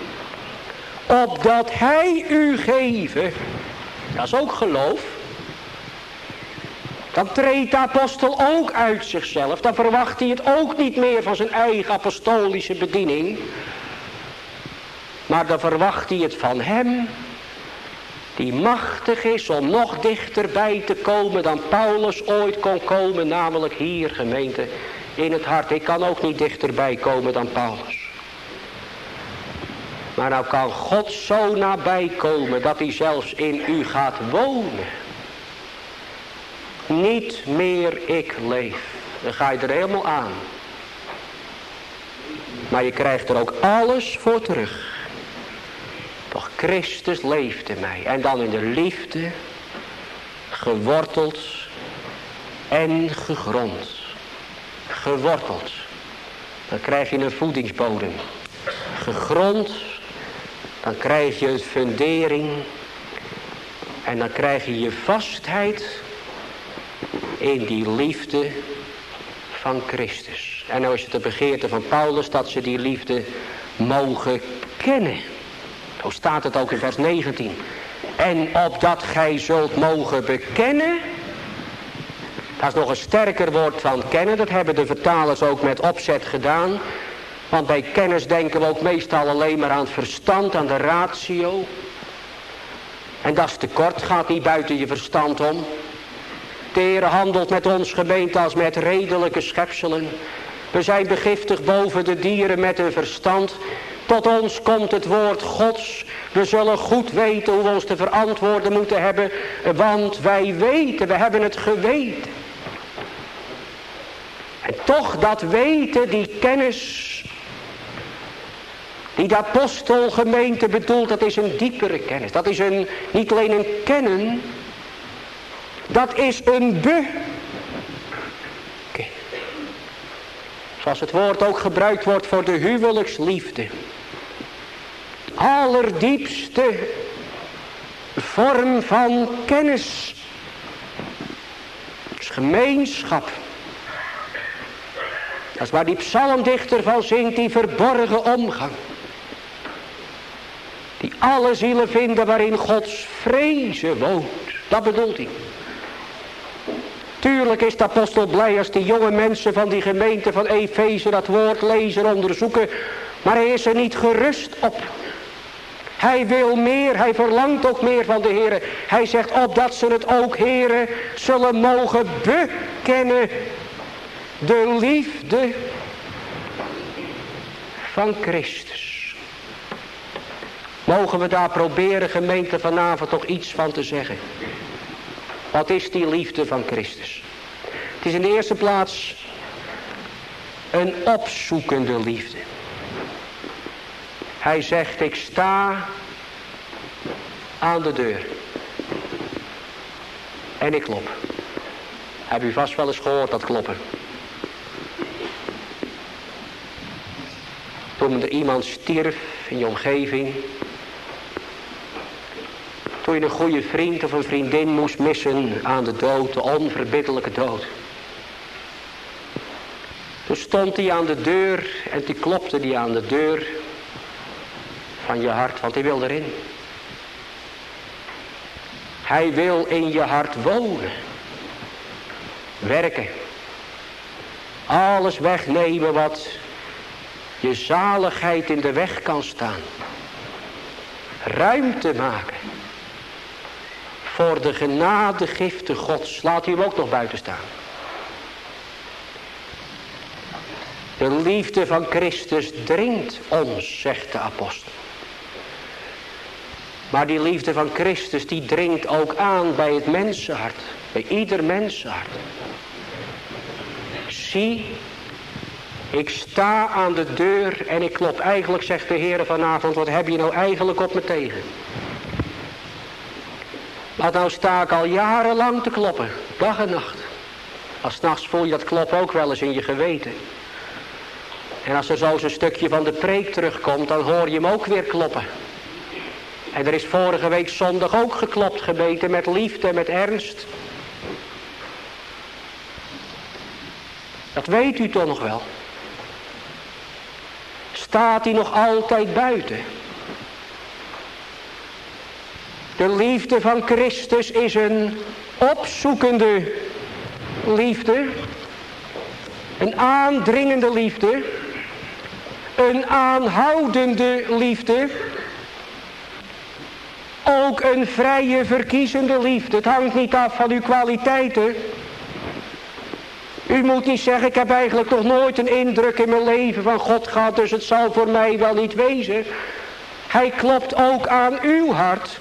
Opdat hij u geven. Dat is ook geloof. Dan treedt de apostel ook uit zichzelf. Dan verwacht hij het ook niet meer van zijn eigen apostolische bediening. Maar dan verwacht hij het van hem. Die machtig is om nog dichterbij te komen dan Paulus ooit kon komen. Namelijk hier, gemeente, in het hart. Ik kan ook niet dichterbij komen dan Paulus. Maar nou kan God zo nabij komen dat hij zelfs in u gaat wonen. Niet meer ik leef. Dan ga je er helemaal aan. Maar je krijgt er ook alles voor terug. Doch Christus leeft in mij. En dan in de liefde. Geworteld. En gegrond. Geworteld. Dan krijg je een voedingsbodem. Gegrond. Dan krijg je een fundering. En dan krijg je je vastheid in die liefde van Christus. En nou is het de begeerte van Paulus dat ze die liefde mogen kennen. Zo staat het ook in vers negentien. En opdat gij zult mogen bekennen. Dat is nog een sterker woord van kennen. Dat hebben de vertalers ook met opzet gedaan. Want bij kennis denken we ook meestal alleen maar aan het verstand, aan de ratio. En dat is te kort, gaat niet buiten je verstand om. De Heer handelt met ons gemeente als met redelijke schepselen. We zijn begiftigd boven de dieren met een verstand. Tot ons komt het woord Gods. We zullen goed weten hoe we ons te verantwoorden moeten hebben. Want wij weten, we hebben het geweten. En toch dat weten, die kennis, die de apostelgemeente bedoelt, dat is een diepere kennis. Dat is een, niet alleen een kennen, dat is een be. Okay. Zoals het woord ook gebruikt wordt voor de huwelijksliefde. Allerdiepste vorm van kennis. Dat is gemeenschap. Dat is waar die psalmdichter van zingt, die verborgen omgang. Die alle zielen vinden waarin Gods vrezen woont. Dat bedoelt hij. Tuurlijk is de apostel blij als die jonge mensen van die gemeente van Efeze dat woord lezen, onderzoeken. Maar hij is er niet gerust op. Hij wil meer, hij verlangt ook meer van de Heer. Hij zegt opdat ze het ook, Heere, zullen mogen bekennen. De liefde van Christus. Mogen we daar proberen, gemeente, vanavond toch iets van te zeggen. Wat is die liefde van Christus? Het is in de eerste plaats een opzoekende liefde. Hij zegt, ik sta aan de deur. En ik klop. Heb u vast wel eens gehoord dat kloppen. Toen er iemand stierf in je omgeving. Toen je een goede vriend of een vriendin moest missen aan de dood, de onverbiddelijke dood. Toen stond hij aan de deur en toen klopte hij aan de deur van je hart, want hij wil erin. Hij wil in je hart wonen. Werken. Alles wegnemen wat je zaligheid in de weg kan staan. Ruimte maken. Voor de genadegifte Gods. Laat u hem ook nog buiten staan. De liefde van Christus dringt ons, zegt de apostel. Maar die liefde van Christus, die dringt ook aan bij het mensenhart. Bij ieder mensenhart. Zie, ik sta aan de deur en ik klop. Eigenlijk zegt de Heer vanavond, wat heb je nou eigenlijk op me tegen? Maar nou sta ik al jarenlang te kloppen, dag en nacht. Als 's nachts voel je dat kloppen ook wel eens in je geweten. En als er zo zo'n stukje van de preek terugkomt, dan hoor je hem ook weer kloppen. En er is vorige week zondag ook geklopt, gemeente, met liefde en met ernst. Dat weet u toch nog wel. Staat hij nog altijd buiten? De liefde van Christus is een opzoekende liefde. Een aandringende liefde. Een aanhoudende liefde. Ook een vrije verkiezende liefde. Het hangt niet af van uw kwaliteiten. U moet niet zeggen, ik heb eigenlijk nog nooit een indruk in mijn leven van God gehad, dus het zal voor mij wel niet wezen. Hij klopt ook aan uw hart.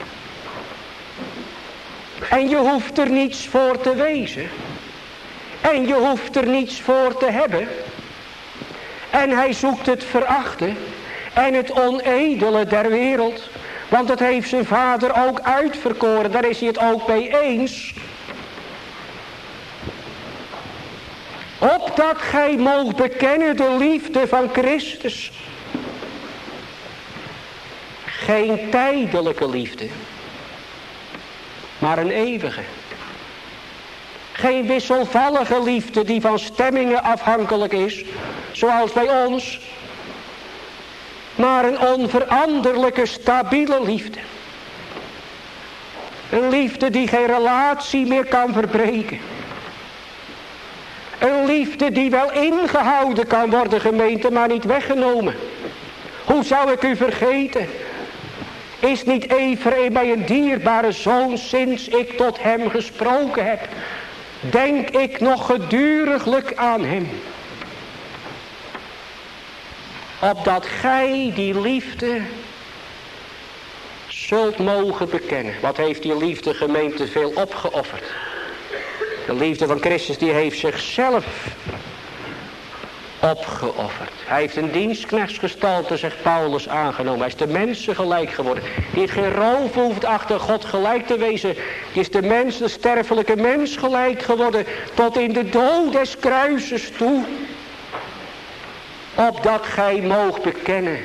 En je hoeft er niets voor te wezen. En je hoeft er niets voor te hebben. En hij zoekt het verachte en het onedele der wereld. Want dat heeft zijn vader ook uitverkoren. Daar is hij het ook mee eens. Opdat gij moogt bekennen de liefde van Christus. Geen tijdelijke liefde. Maar een eeuwige. Geen wisselvallige liefde die van stemmingen afhankelijk is. Zoals bij ons. Maar een onveranderlijke, stabiele liefde. Een liefde die geen relatie meer kan verbreken. Een liefde die wel ingehouden kan worden, gemeente, maar niet weggenomen. Hoe zou ik u vergeten? Is niet Ephraim mij een dierbare zoon sinds ik tot hem gesproken heb? Denk ik nog geduriglijk aan hem. Opdat gij die liefde zult mogen bekennen. Wat heeft die liefde, gemeente, veel opgeofferd? De liefde van Christus die heeft zichzelf opgeofferd. Hij heeft een dienstknechtsgestalte, zegt Paulus, aangenomen. Hij is de mensen gelijk geworden. Die heeft geen roof hoeft achter God gelijk te wezen. Die is de mens, de sterfelijke mens gelijk geworden. Tot in de dood des kruises toe. Opdat gij moogt bekennen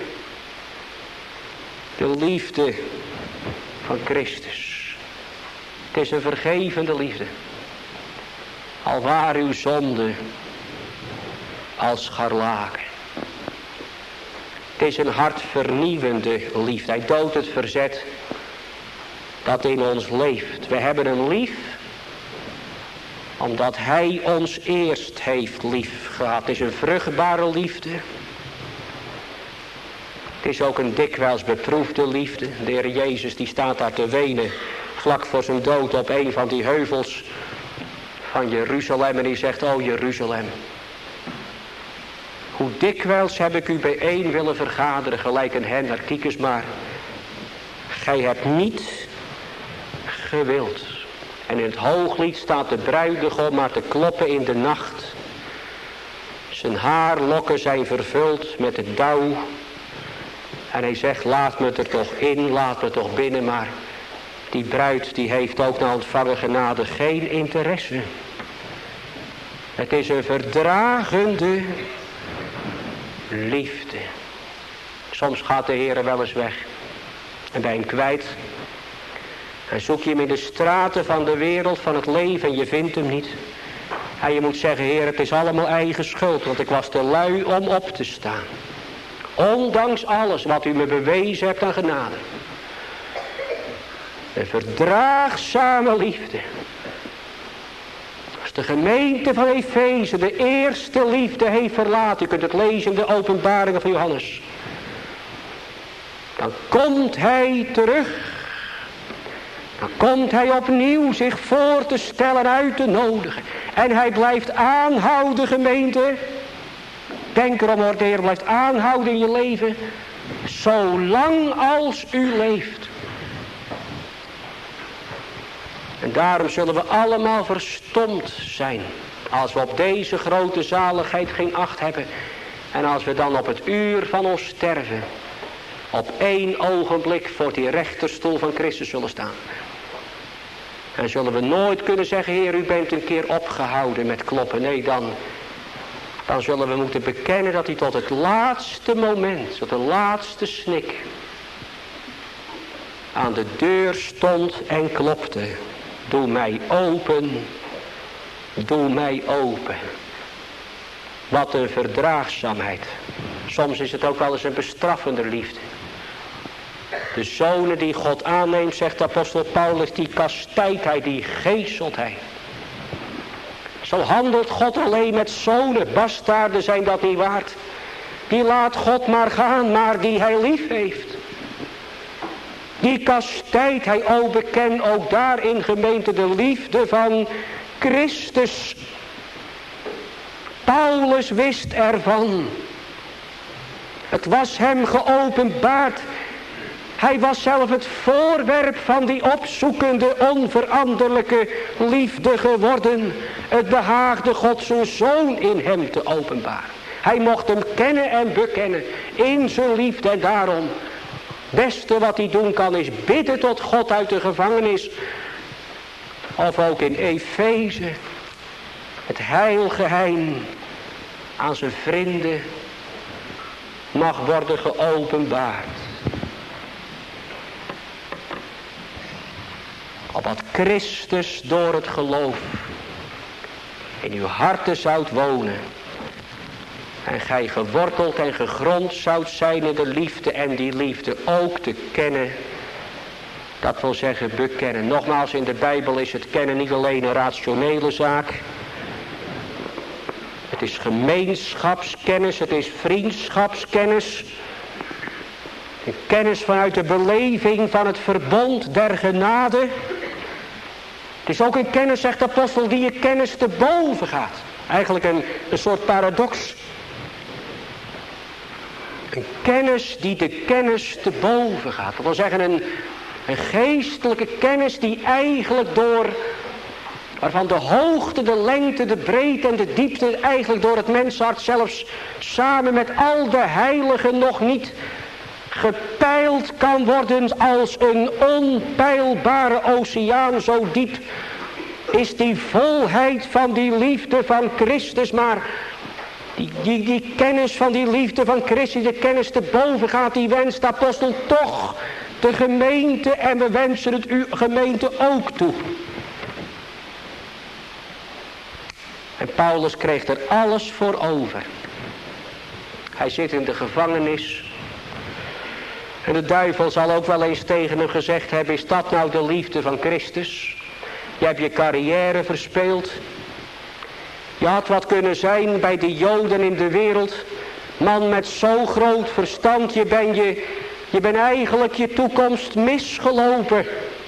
de liefde van Christus. Het is een vergevende liefde. Al waren uw zonden als scharlaken. Het is een hartvernieuwende liefde. Hij doodt het verzet dat in ons leeft. We hebben hem lief omdat hij ons eerst heeft lief gehad. Het is een vruchtbare liefde. Het is ook een dikwijls beproefde liefde. De Heer Jezus die staat daar te wenen vlak voor zijn dood op een van die heuvels van Jeruzalem. En die zegt, o Jeruzalem, hoe dikwijls heb ik u bijeen willen vergaderen, gelijk een hen naar kiekers, maar gij hebt niet gewild. En in het hooglied staat de bruidegom maar te kloppen in de nacht. Zijn haarlokken zijn vervuld met het dauw. En hij zegt, laat me er toch in, laat me toch binnen. Maar die bruid die heeft ook na ontvangen genade geen interesse. Het is een verdragende liefde. Soms gaat de Heer wel eens weg. En ben je hem kwijt. En zoek je hem in de straten van de wereld, van het leven, en je vindt hem niet. En je moet zeggen, Heer, het is allemaal eigen schuld, want ik was te lui om op te staan. Ondanks alles wat u me bewezen hebt aan genade. Een verdraagzame liefde. Als de gemeente van Efeze de eerste liefde heeft verlaten, u kunt het lezen in de openbaringen van Johannes. Dan komt hij terug. Dan komt hij opnieuw zich voor te stellen, uit te nodigen. En hij blijft aanhouden, gemeente. Denk erom, hoor, de Heer blijft aanhouden in je leven. Zolang als u leeft. En daarom zullen we allemaal verstomd zijn. Als we op deze grote zaligheid geen acht hebben. En als we dan op het uur van ons sterven. Op één ogenblik voor die rechterstoel van Christus zullen staan. En zullen we nooit kunnen zeggen, Heer, u bent een keer opgehouden met kloppen. Nee, dan, dan zullen we moeten bekennen dat hij tot het laatste moment, tot de laatste snik, aan de deur stond en klopte. Doe mij open, doe mij open. Wat een verdraagzaamheid. Soms is het ook wel eens een bestraffende liefde. De zonen die God aanneemt, zegt apostel Paulus, die kastijdt hij, die geeselt hij. Zo handelt God alleen met zonen. Bastaarden zijn dat niet waard. Die laat God maar gaan, maar die hij lief heeft. Die kastijdt hij, o beken ook daarin gemeente de liefde van Christus. Paulus wist ervan. Het was hem geopenbaard. Hij was zelf het voorwerp van die opzoekende, onveranderlijke liefde geworden. Het behaagde God zijn zoon in hem te openbaren. Hij mocht hem kennen en bekennen in zijn liefde. En daarom, het beste wat hij doen kan is bidden tot God uit de gevangenis. Of ook in Efeze. Het heilgeheim aan zijn vrienden mag worden geopenbaard. Opdat Christus door het geloof in uw harten zoudt wonen. En gij geworteld en gegrond zoudt zijn in de liefde en die liefde ook te kennen. Dat wil zeggen bekennen. Nogmaals, in de Bijbel is het kennen niet alleen een rationele zaak. Het is gemeenschapskennis, het is vriendschapskennis. Een kennis vanuit de beleving van het verbond der genade. Het is ook een kennis, zegt de apostel, die je kennis te boven gaat. Eigenlijk een, een soort paradox. Een kennis die de kennis te boven gaat. Dat wil zeggen een, een geestelijke kennis die eigenlijk door, waarvan de hoogte, de lengte, de breedte en de diepte eigenlijk door het menshart zelfs samen met al de heiligen nog niet gepeild kan worden als een onpeilbare oceaan. Zo diep is die volheid van die liefde van Christus. Maar die, die, die kennis van die liefde van Christus, de kennis te boven gaat, die wenst de apostel toch de gemeente. En we wensen het u gemeente ook toe. En Paulus kreeg er alles voor over. Hij zit in de gevangenis. En de duivel zal ook wel eens tegen hem gezegd hebben, is dat nou de liefde van Christus? Je hebt je carrière verspeeld. Je had wat kunnen zijn bij de Joden in de wereld. Man met zo groot verstand, je bent je, je bent eigenlijk je toekomst misgelopen.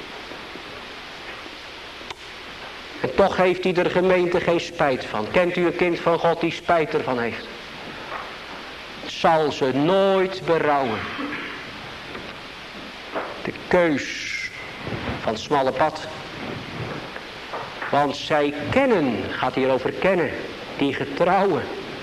En toch heeft hij er gemeente geen spijt van. Kent u een kind van God die spijt ervan heeft? Zal ze nooit berouwen. De keus van het smalle pad. Want zij kennen, gaat hier over kennen, die getrouwen.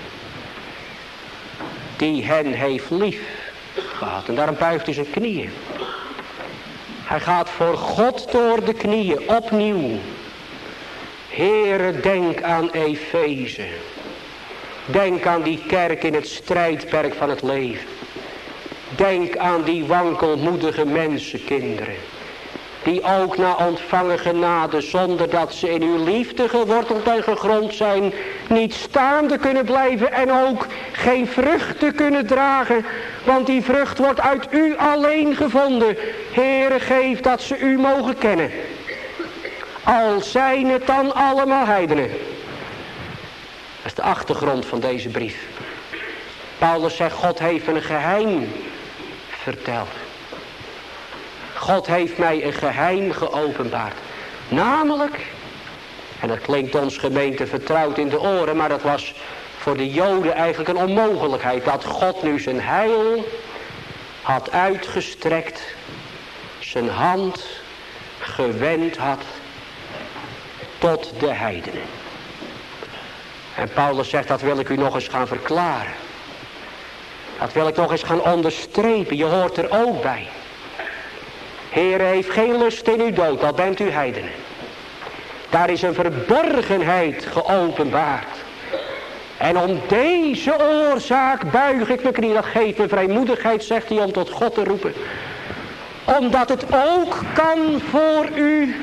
Die hen heeft lief gehad. En daarom buigt hij zijn knieën. Hij gaat voor God door de knieën opnieuw. Heere, denk aan Efeze. Denk aan die kerk in het strijdperk van het leven. Denk aan die wankelmoedige mensenkinderen. Die ook na ontvangen genade, zonder dat ze in uw liefde geworteld en gegrond zijn, niet staande kunnen blijven en ook geen vruchten kunnen dragen. Want die vrucht wordt uit u alleen gevonden. Heere, geef dat ze u mogen kennen. Al zijn het dan allemaal heidenen. Dat is de achtergrond van deze brief. Paulus zegt, God heeft een geheim verteld. God heeft mij een geheim geopenbaard. Namelijk, en dat klinkt ons gemeente vertrouwd in de oren, maar dat was voor de Joden eigenlijk een onmogelijkheid. Dat God nu zijn heil had uitgestrekt, zijn hand gewend had tot de heidenen. En Paulus zegt, dat wil ik u nog eens gaan verklaren. Dat wil ik nog eens gaan onderstrepen. Je hoort er ook bij. Heere heeft geen lust in uw dood, al bent u heidenen. Daar is een verborgenheid geopenbaard. En om deze oorzaak buig ik mijn knie. Dat geeft me vrijmoedigheid, zegt hij, om tot God te roepen. Omdat het ook kan voor u.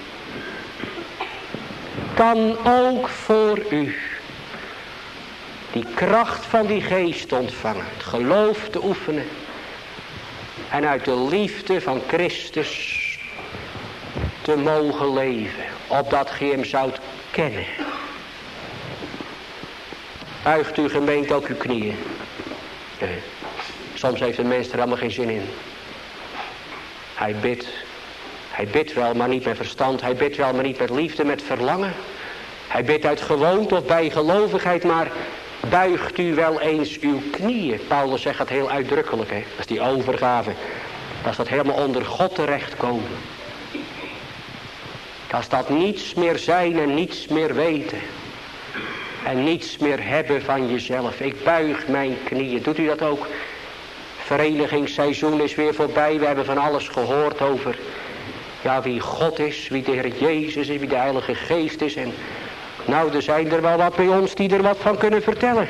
Kan ook voor u. Die kracht van die geest ontvangen. Het geloof te oefenen. En uit de liefde van Christus te mogen leven. Opdat ge hem zoudt kennen. Buigt uw gemeente ook uw knieën. Nee. Soms heeft een mens er allemaal geen zin in. Hij bidt. Hij bidt wel, maar niet met verstand. Hij bidt wel, maar niet met liefde, met verlangen. Hij bidt uit gewoonte of bijgelovigheid, maar buigt u wel eens uw knieën. Paulus zegt het heel uitdrukkelijk, hè. Dat is die overgave. Dat is dat helemaal onder God terechtkomen. Dat is dat niets meer zijn en niets meer weten. En niets meer hebben van jezelf. Ik buig mijn knieën. Doet u dat ook? Verenigingsseizoen is weer voorbij. We hebben van alles gehoord over ja, wie God is, wie de Heer Jezus is, wie de Heilige Geest is. En nou, er zijn er wel wat bij ons die er wat van kunnen vertellen.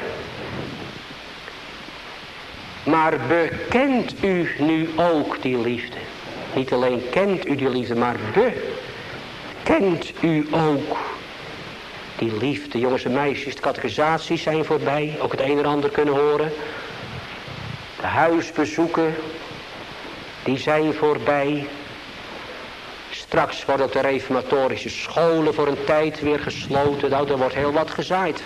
Maar bekent u nu ook die liefde? Niet alleen kent u die liefde, maar bekent u ook die liefde. Jongens en meisjes, de catechisaties zijn voorbij. Ook het een en ander kunnen horen. De huisbezoeken, die zijn voorbij. Straks worden de reformatorische scholen voor een tijd weer gesloten. Nou, er wordt heel wat gezaaid.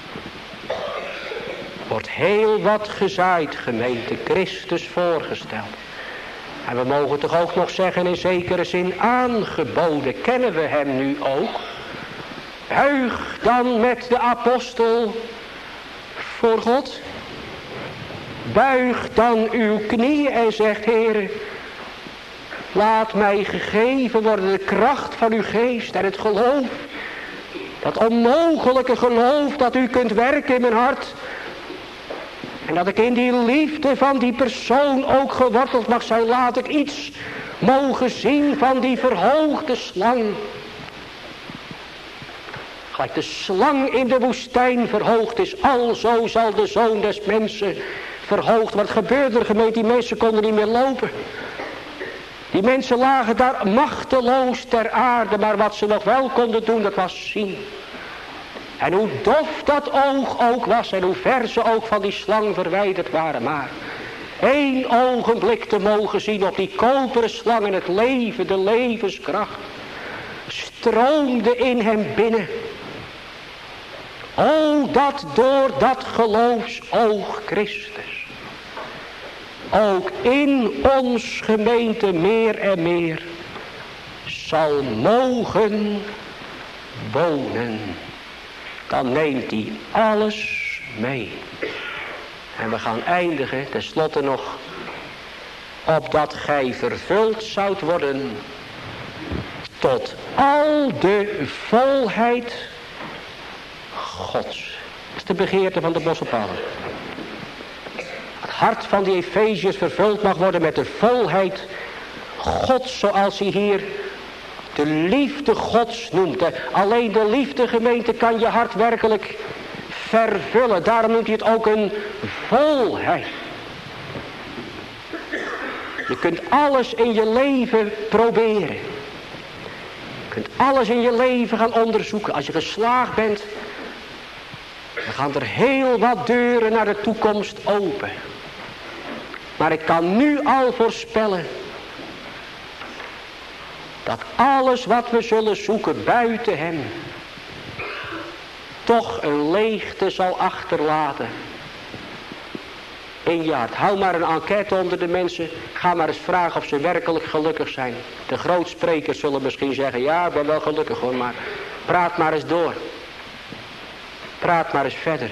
Er wordt heel wat gezaaid, gemeente. Christus voorgesteld. En we mogen toch ook nog zeggen, in zekere zin aangeboden. Kennen we hem nu ook? Buig dan met de apostel voor God. Buig dan uw knieën en zegt, Heere, laat mij gegeven worden de kracht van uw geest en het geloof. Dat onmogelijke geloof dat u kunt werken in mijn hart. En dat ik in die liefde van die persoon ook geworteld mag zijn. Laat ik iets mogen zien van die verhoogde slang. Gelijk de slang in de woestijn verhoogd is. Alzo zal de Zoon des Mensen verhoogd. Wat gebeurde er, gemeente? Die mensen konden niet meer lopen. Die mensen lagen daar machteloos ter aarde. Maar wat ze nog wel konden doen, dat was zien. En hoe dof dat oog ook was. En hoe ver ze ook van die slang verwijderd waren. Maar één ogenblik te mogen zien op die koperen slang. En het leven, de levenskracht. Stroomde in hem binnen. O, dat door dat geloofsoog Christus. Ook in ons gemeente meer en meer zal mogen wonen. Dan neemt hij alles mee. En we gaan eindigen tenslotte nog. Opdat gij vervuld zoudt worden tot al de volheid Gods. Dat is de begeerte van de apostel Paulus. Het hart van die Efeziërs vervuld mag worden met de volheid Gods, zoals hij hier de liefde Gods noemt. Alleen de liefde, gemeente, kan je hart werkelijk vervullen. Daarom noemt hij het ook een volheid. Je kunt alles in je leven proberen. Je kunt alles in je leven gaan onderzoeken. Als je geslaagd bent, dan gaan er heel wat deuren naar de toekomst open. Maar ik kan nu al voorspellen dat alles wat we zullen zoeken buiten hem toch een leegte zal achterlaten in je hart. Hou maar een enquête onder de mensen. Ga maar eens vragen of ze werkelijk gelukkig zijn. De grootsprekers zullen misschien zeggen, ja, ik ben wel gelukkig hoor, maar praat maar eens door. Praat maar eens verder.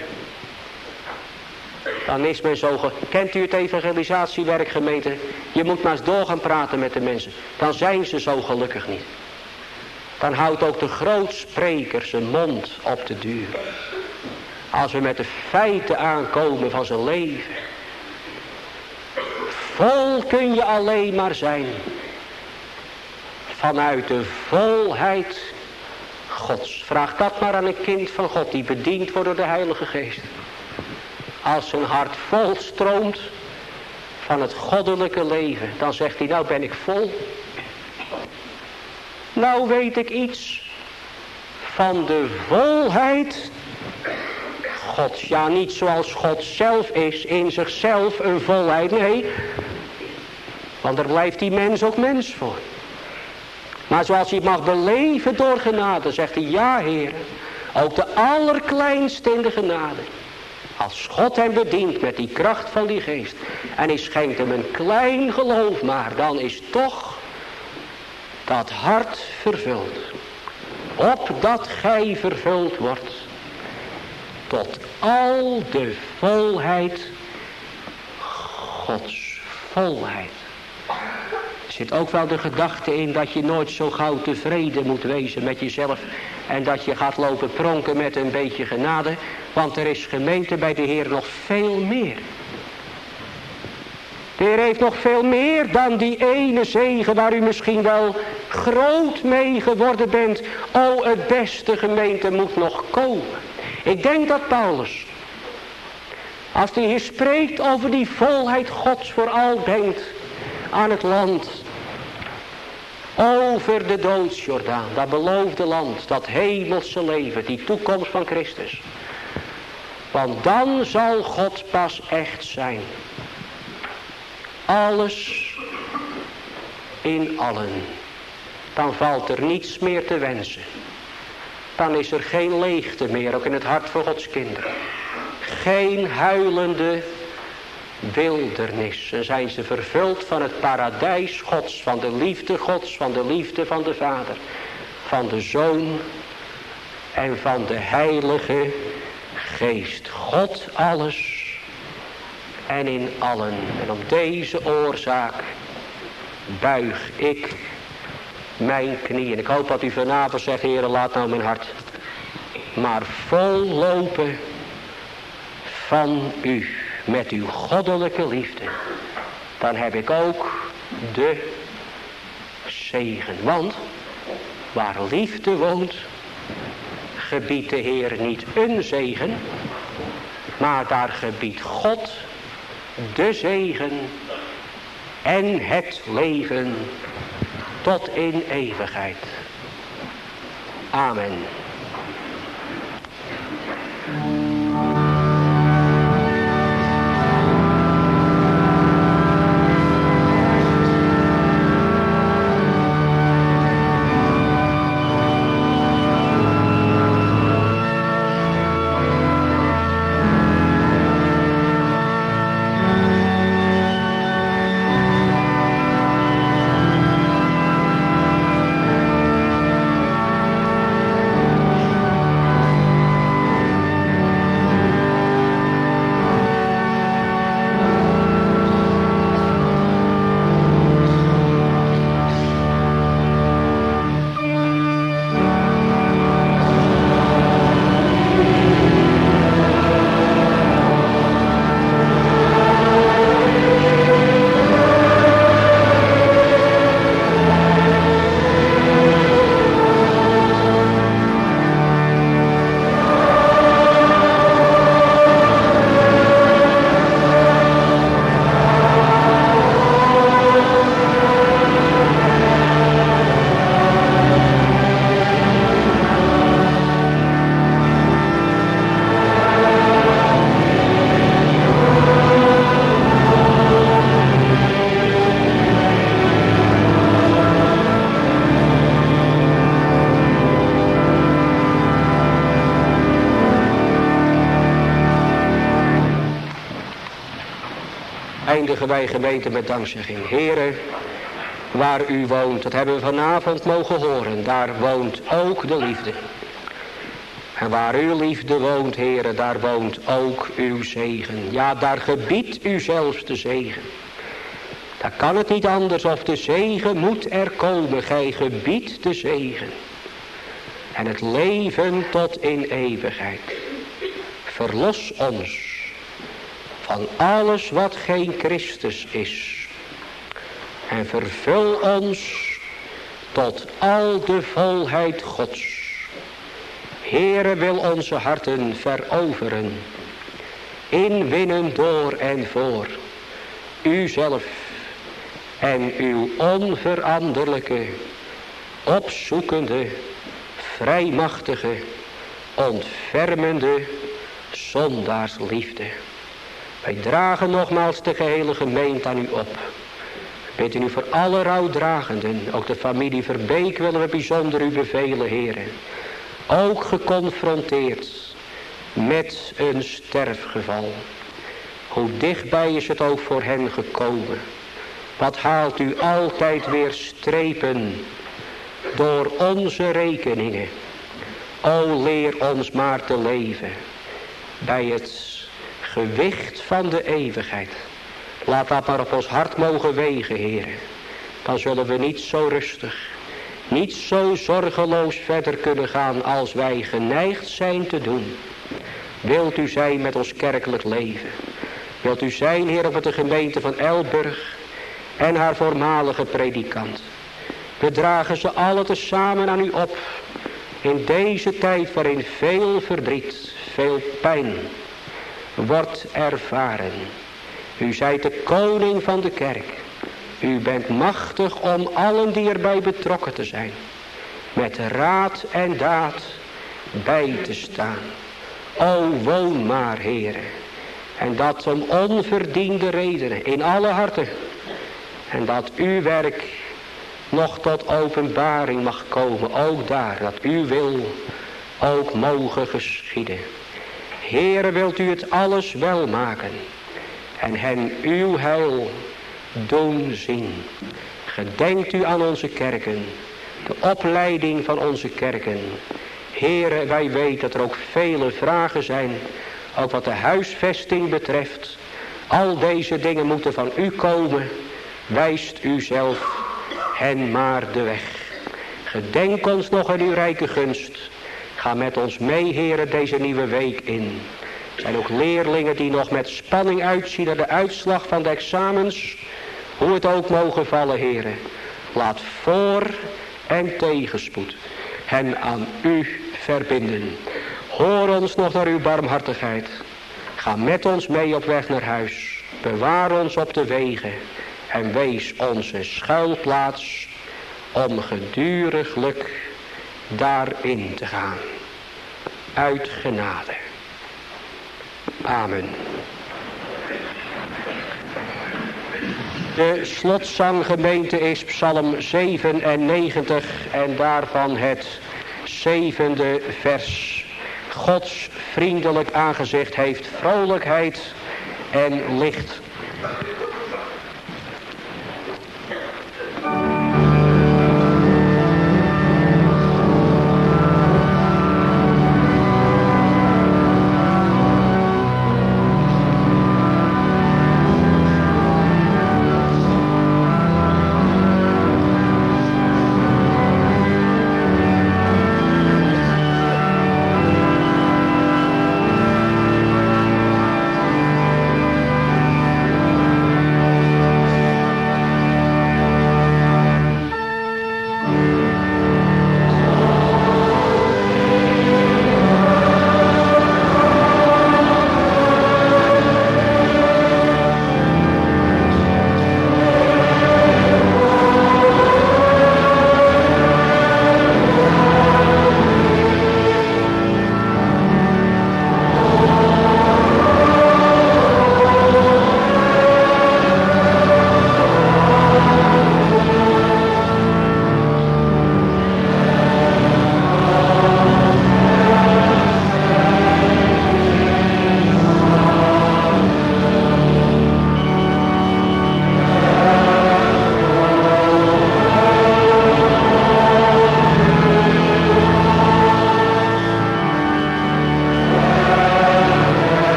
Dan is men zo... Ge... Kent u het evangelisatiewerk, gemeente? Je moet maar eens door gaan praten met de mensen. Dan zijn ze zo gelukkig niet. Dan houdt ook de grootspreker zijn mond op de duur. Als we met de feiten aankomen van zijn leven. Vol kun je alleen maar zijn. Vanuit de volheid Gods. Vraag dat maar aan een kind van God die bediend wordt door de Heilige Geest. Als zijn hart vol stroomt van het goddelijke leven. Dan zegt hij, nou ben ik vol. Nou weet ik iets van de volheid Gods. Ja, niet zoals God zelf is, in zichzelf een volheid. Nee, want daar blijft die mens ook mens voor. Maar zoals hij mag beleven door genade, zegt hij, ja Heer, ook de allerkleinste in de genade. Als God hem bedient met die kracht van die geest en hij schenkt hem een klein geloof maar, dan is toch dat hart vervuld. Opdat gij vervuld wordt tot al de volheid Gods. Volheid. Er zit ook wel de gedachte in dat je nooit zo gauw tevreden moet wezen met jezelf. En dat je gaat lopen pronken met een beetje genade. Want er is gemeente bij de Heer nog veel meer. De Heer heeft nog veel meer dan die ene zegen waar u misschien wel groot mee geworden bent. O, het beste gemeente moet nog komen. Ik denk dat Paulus, als hij hier spreekt over die volheid Gods vooral denkt aan het land. Over de doodsjordaan, dat beloofde land, dat hemelse leven, die toekomst van Christus. Want dan zal God pas echt zijn. Alles in allen. Dan valt er niets meer te wensen. Dan is er geen leegte meer, ook in het hart van Gods kinderen. Geen huilende wildernis. En zijn ze vervuld van het paradijs Gods, van de liefde Gods, van de liefde van de Vader, van de Zoon en van de Heilige Geest. God alles en in allen. En om deze oorzaak buig ik mijn knieën. Ik hoop dat u vanavond zegt, Heere, laat nou mijn hart maar vol lopen van u. Met uw goddelijke liefde. Dan heb ik ook de zegen. Want waar liefde woont, gebiedt de Heer niet een zegen. Maar daar gebiedt God de zegen en het leven tot in eeuwigheid. Amen. Eindigen wij gemeente met dankzegging. Heere, waar u woont, dat hebben we vanavond mogen horen, daar woont ook de liefde. En waar uw liefde woont, Heere, daar woont ook uw zegen. Ja, daar gebiedt u zelfs de zegen. Daar kan het niet anders, of de zegen moet er komen. Gij gebiedt de zegen. En het leven tot in eeuwigheid. Verlos ons van alles wat geen Christus is. En vervul ons tot al de volheid Gods. Heere, wil onze harten veroveren. Inwinnen door en voor uzelf en uw onveranderlijke, opzoekende, vrijmachtige, ontfermende zondaarsliefde. Wij dragen nogmaals de gehele gemeente aan u op. We bidden u voor alle rouwdragenden, ook de familie Verbeek willen we bijzonder u bevelen, heren. Ook geconfronteerd met een sterfgeval. Hoe dichtbij is het ook voor hen gekomen. Wat haalt u altijd weer strepen door onze rekeningen. O, leer ons maar te leven bij het gewicht van de eeuwigheid. Laat dat maar op ons hart mogen wegen, heren. Dan zullen we niet zo rustig, niet zo zorgeloos verder kunnen gaan als wij geneigd zijn te doen. Wilt u zijn met ons kerkelijk leven. Wilt u zijn, Heer, met de gemeente van Elburg en haar voormalige predikant. We dragen ze alle tezamen aan u op. In deze tijd waarin veel verdriet, veel pijn wordt ervaren. U zijt de koning van de kerk. U bent machtig om allen die erbij betrokken te zijn, met raad en daad bij te staan. O, woon maar, Heere. En dat om onverdiende redenen in alle harten. En dat uw werk nog tot openbaring mag komen. Ook daar, dat uw wil ook mogen geschieden. Heere, wilt u het alles wel maken. En hen uw heil doen zien. Gedenkt u aan onze kerken. De opleiding van onze kerken. Heere, wij weten dat er ook vele vragen zijn. Ook wat de huisvesting betreft. Al deze dingen moeten van u komen. Wijst u zelf hen maar de weg. Gedenk ons nog aan uw rijke gunst. Ga met ons mee, Heere, deze nieuwe week in. Er zijn ook leerlingen die nog met spanning uitzien naar de uitslag van de examens. Hoe het ook mogen vallen, Heere. Laat voor- en tegenspoed hen aan u verbinden. Hoor ons nog naar uw barmhartigheid. Ga met ons mee op weg naar huis. Bewaar ons op de wegen. En wees onze schuilplaats om geduriglijk daarin te gaan. Uit genade. Amen. De slotzanggemeente is Psalm zevenennegentig en daarvan het zevende vers. Gods vriendelijk aangezicht heeft vrolijkheid en licht.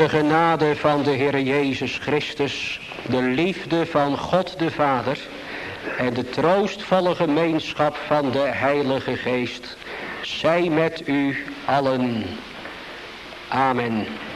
De genade van de Heer Jezus Christus, de liefde van God de Vader en de troostvolle gemeenschap van de Heilige Geest zij met u allen. Amen.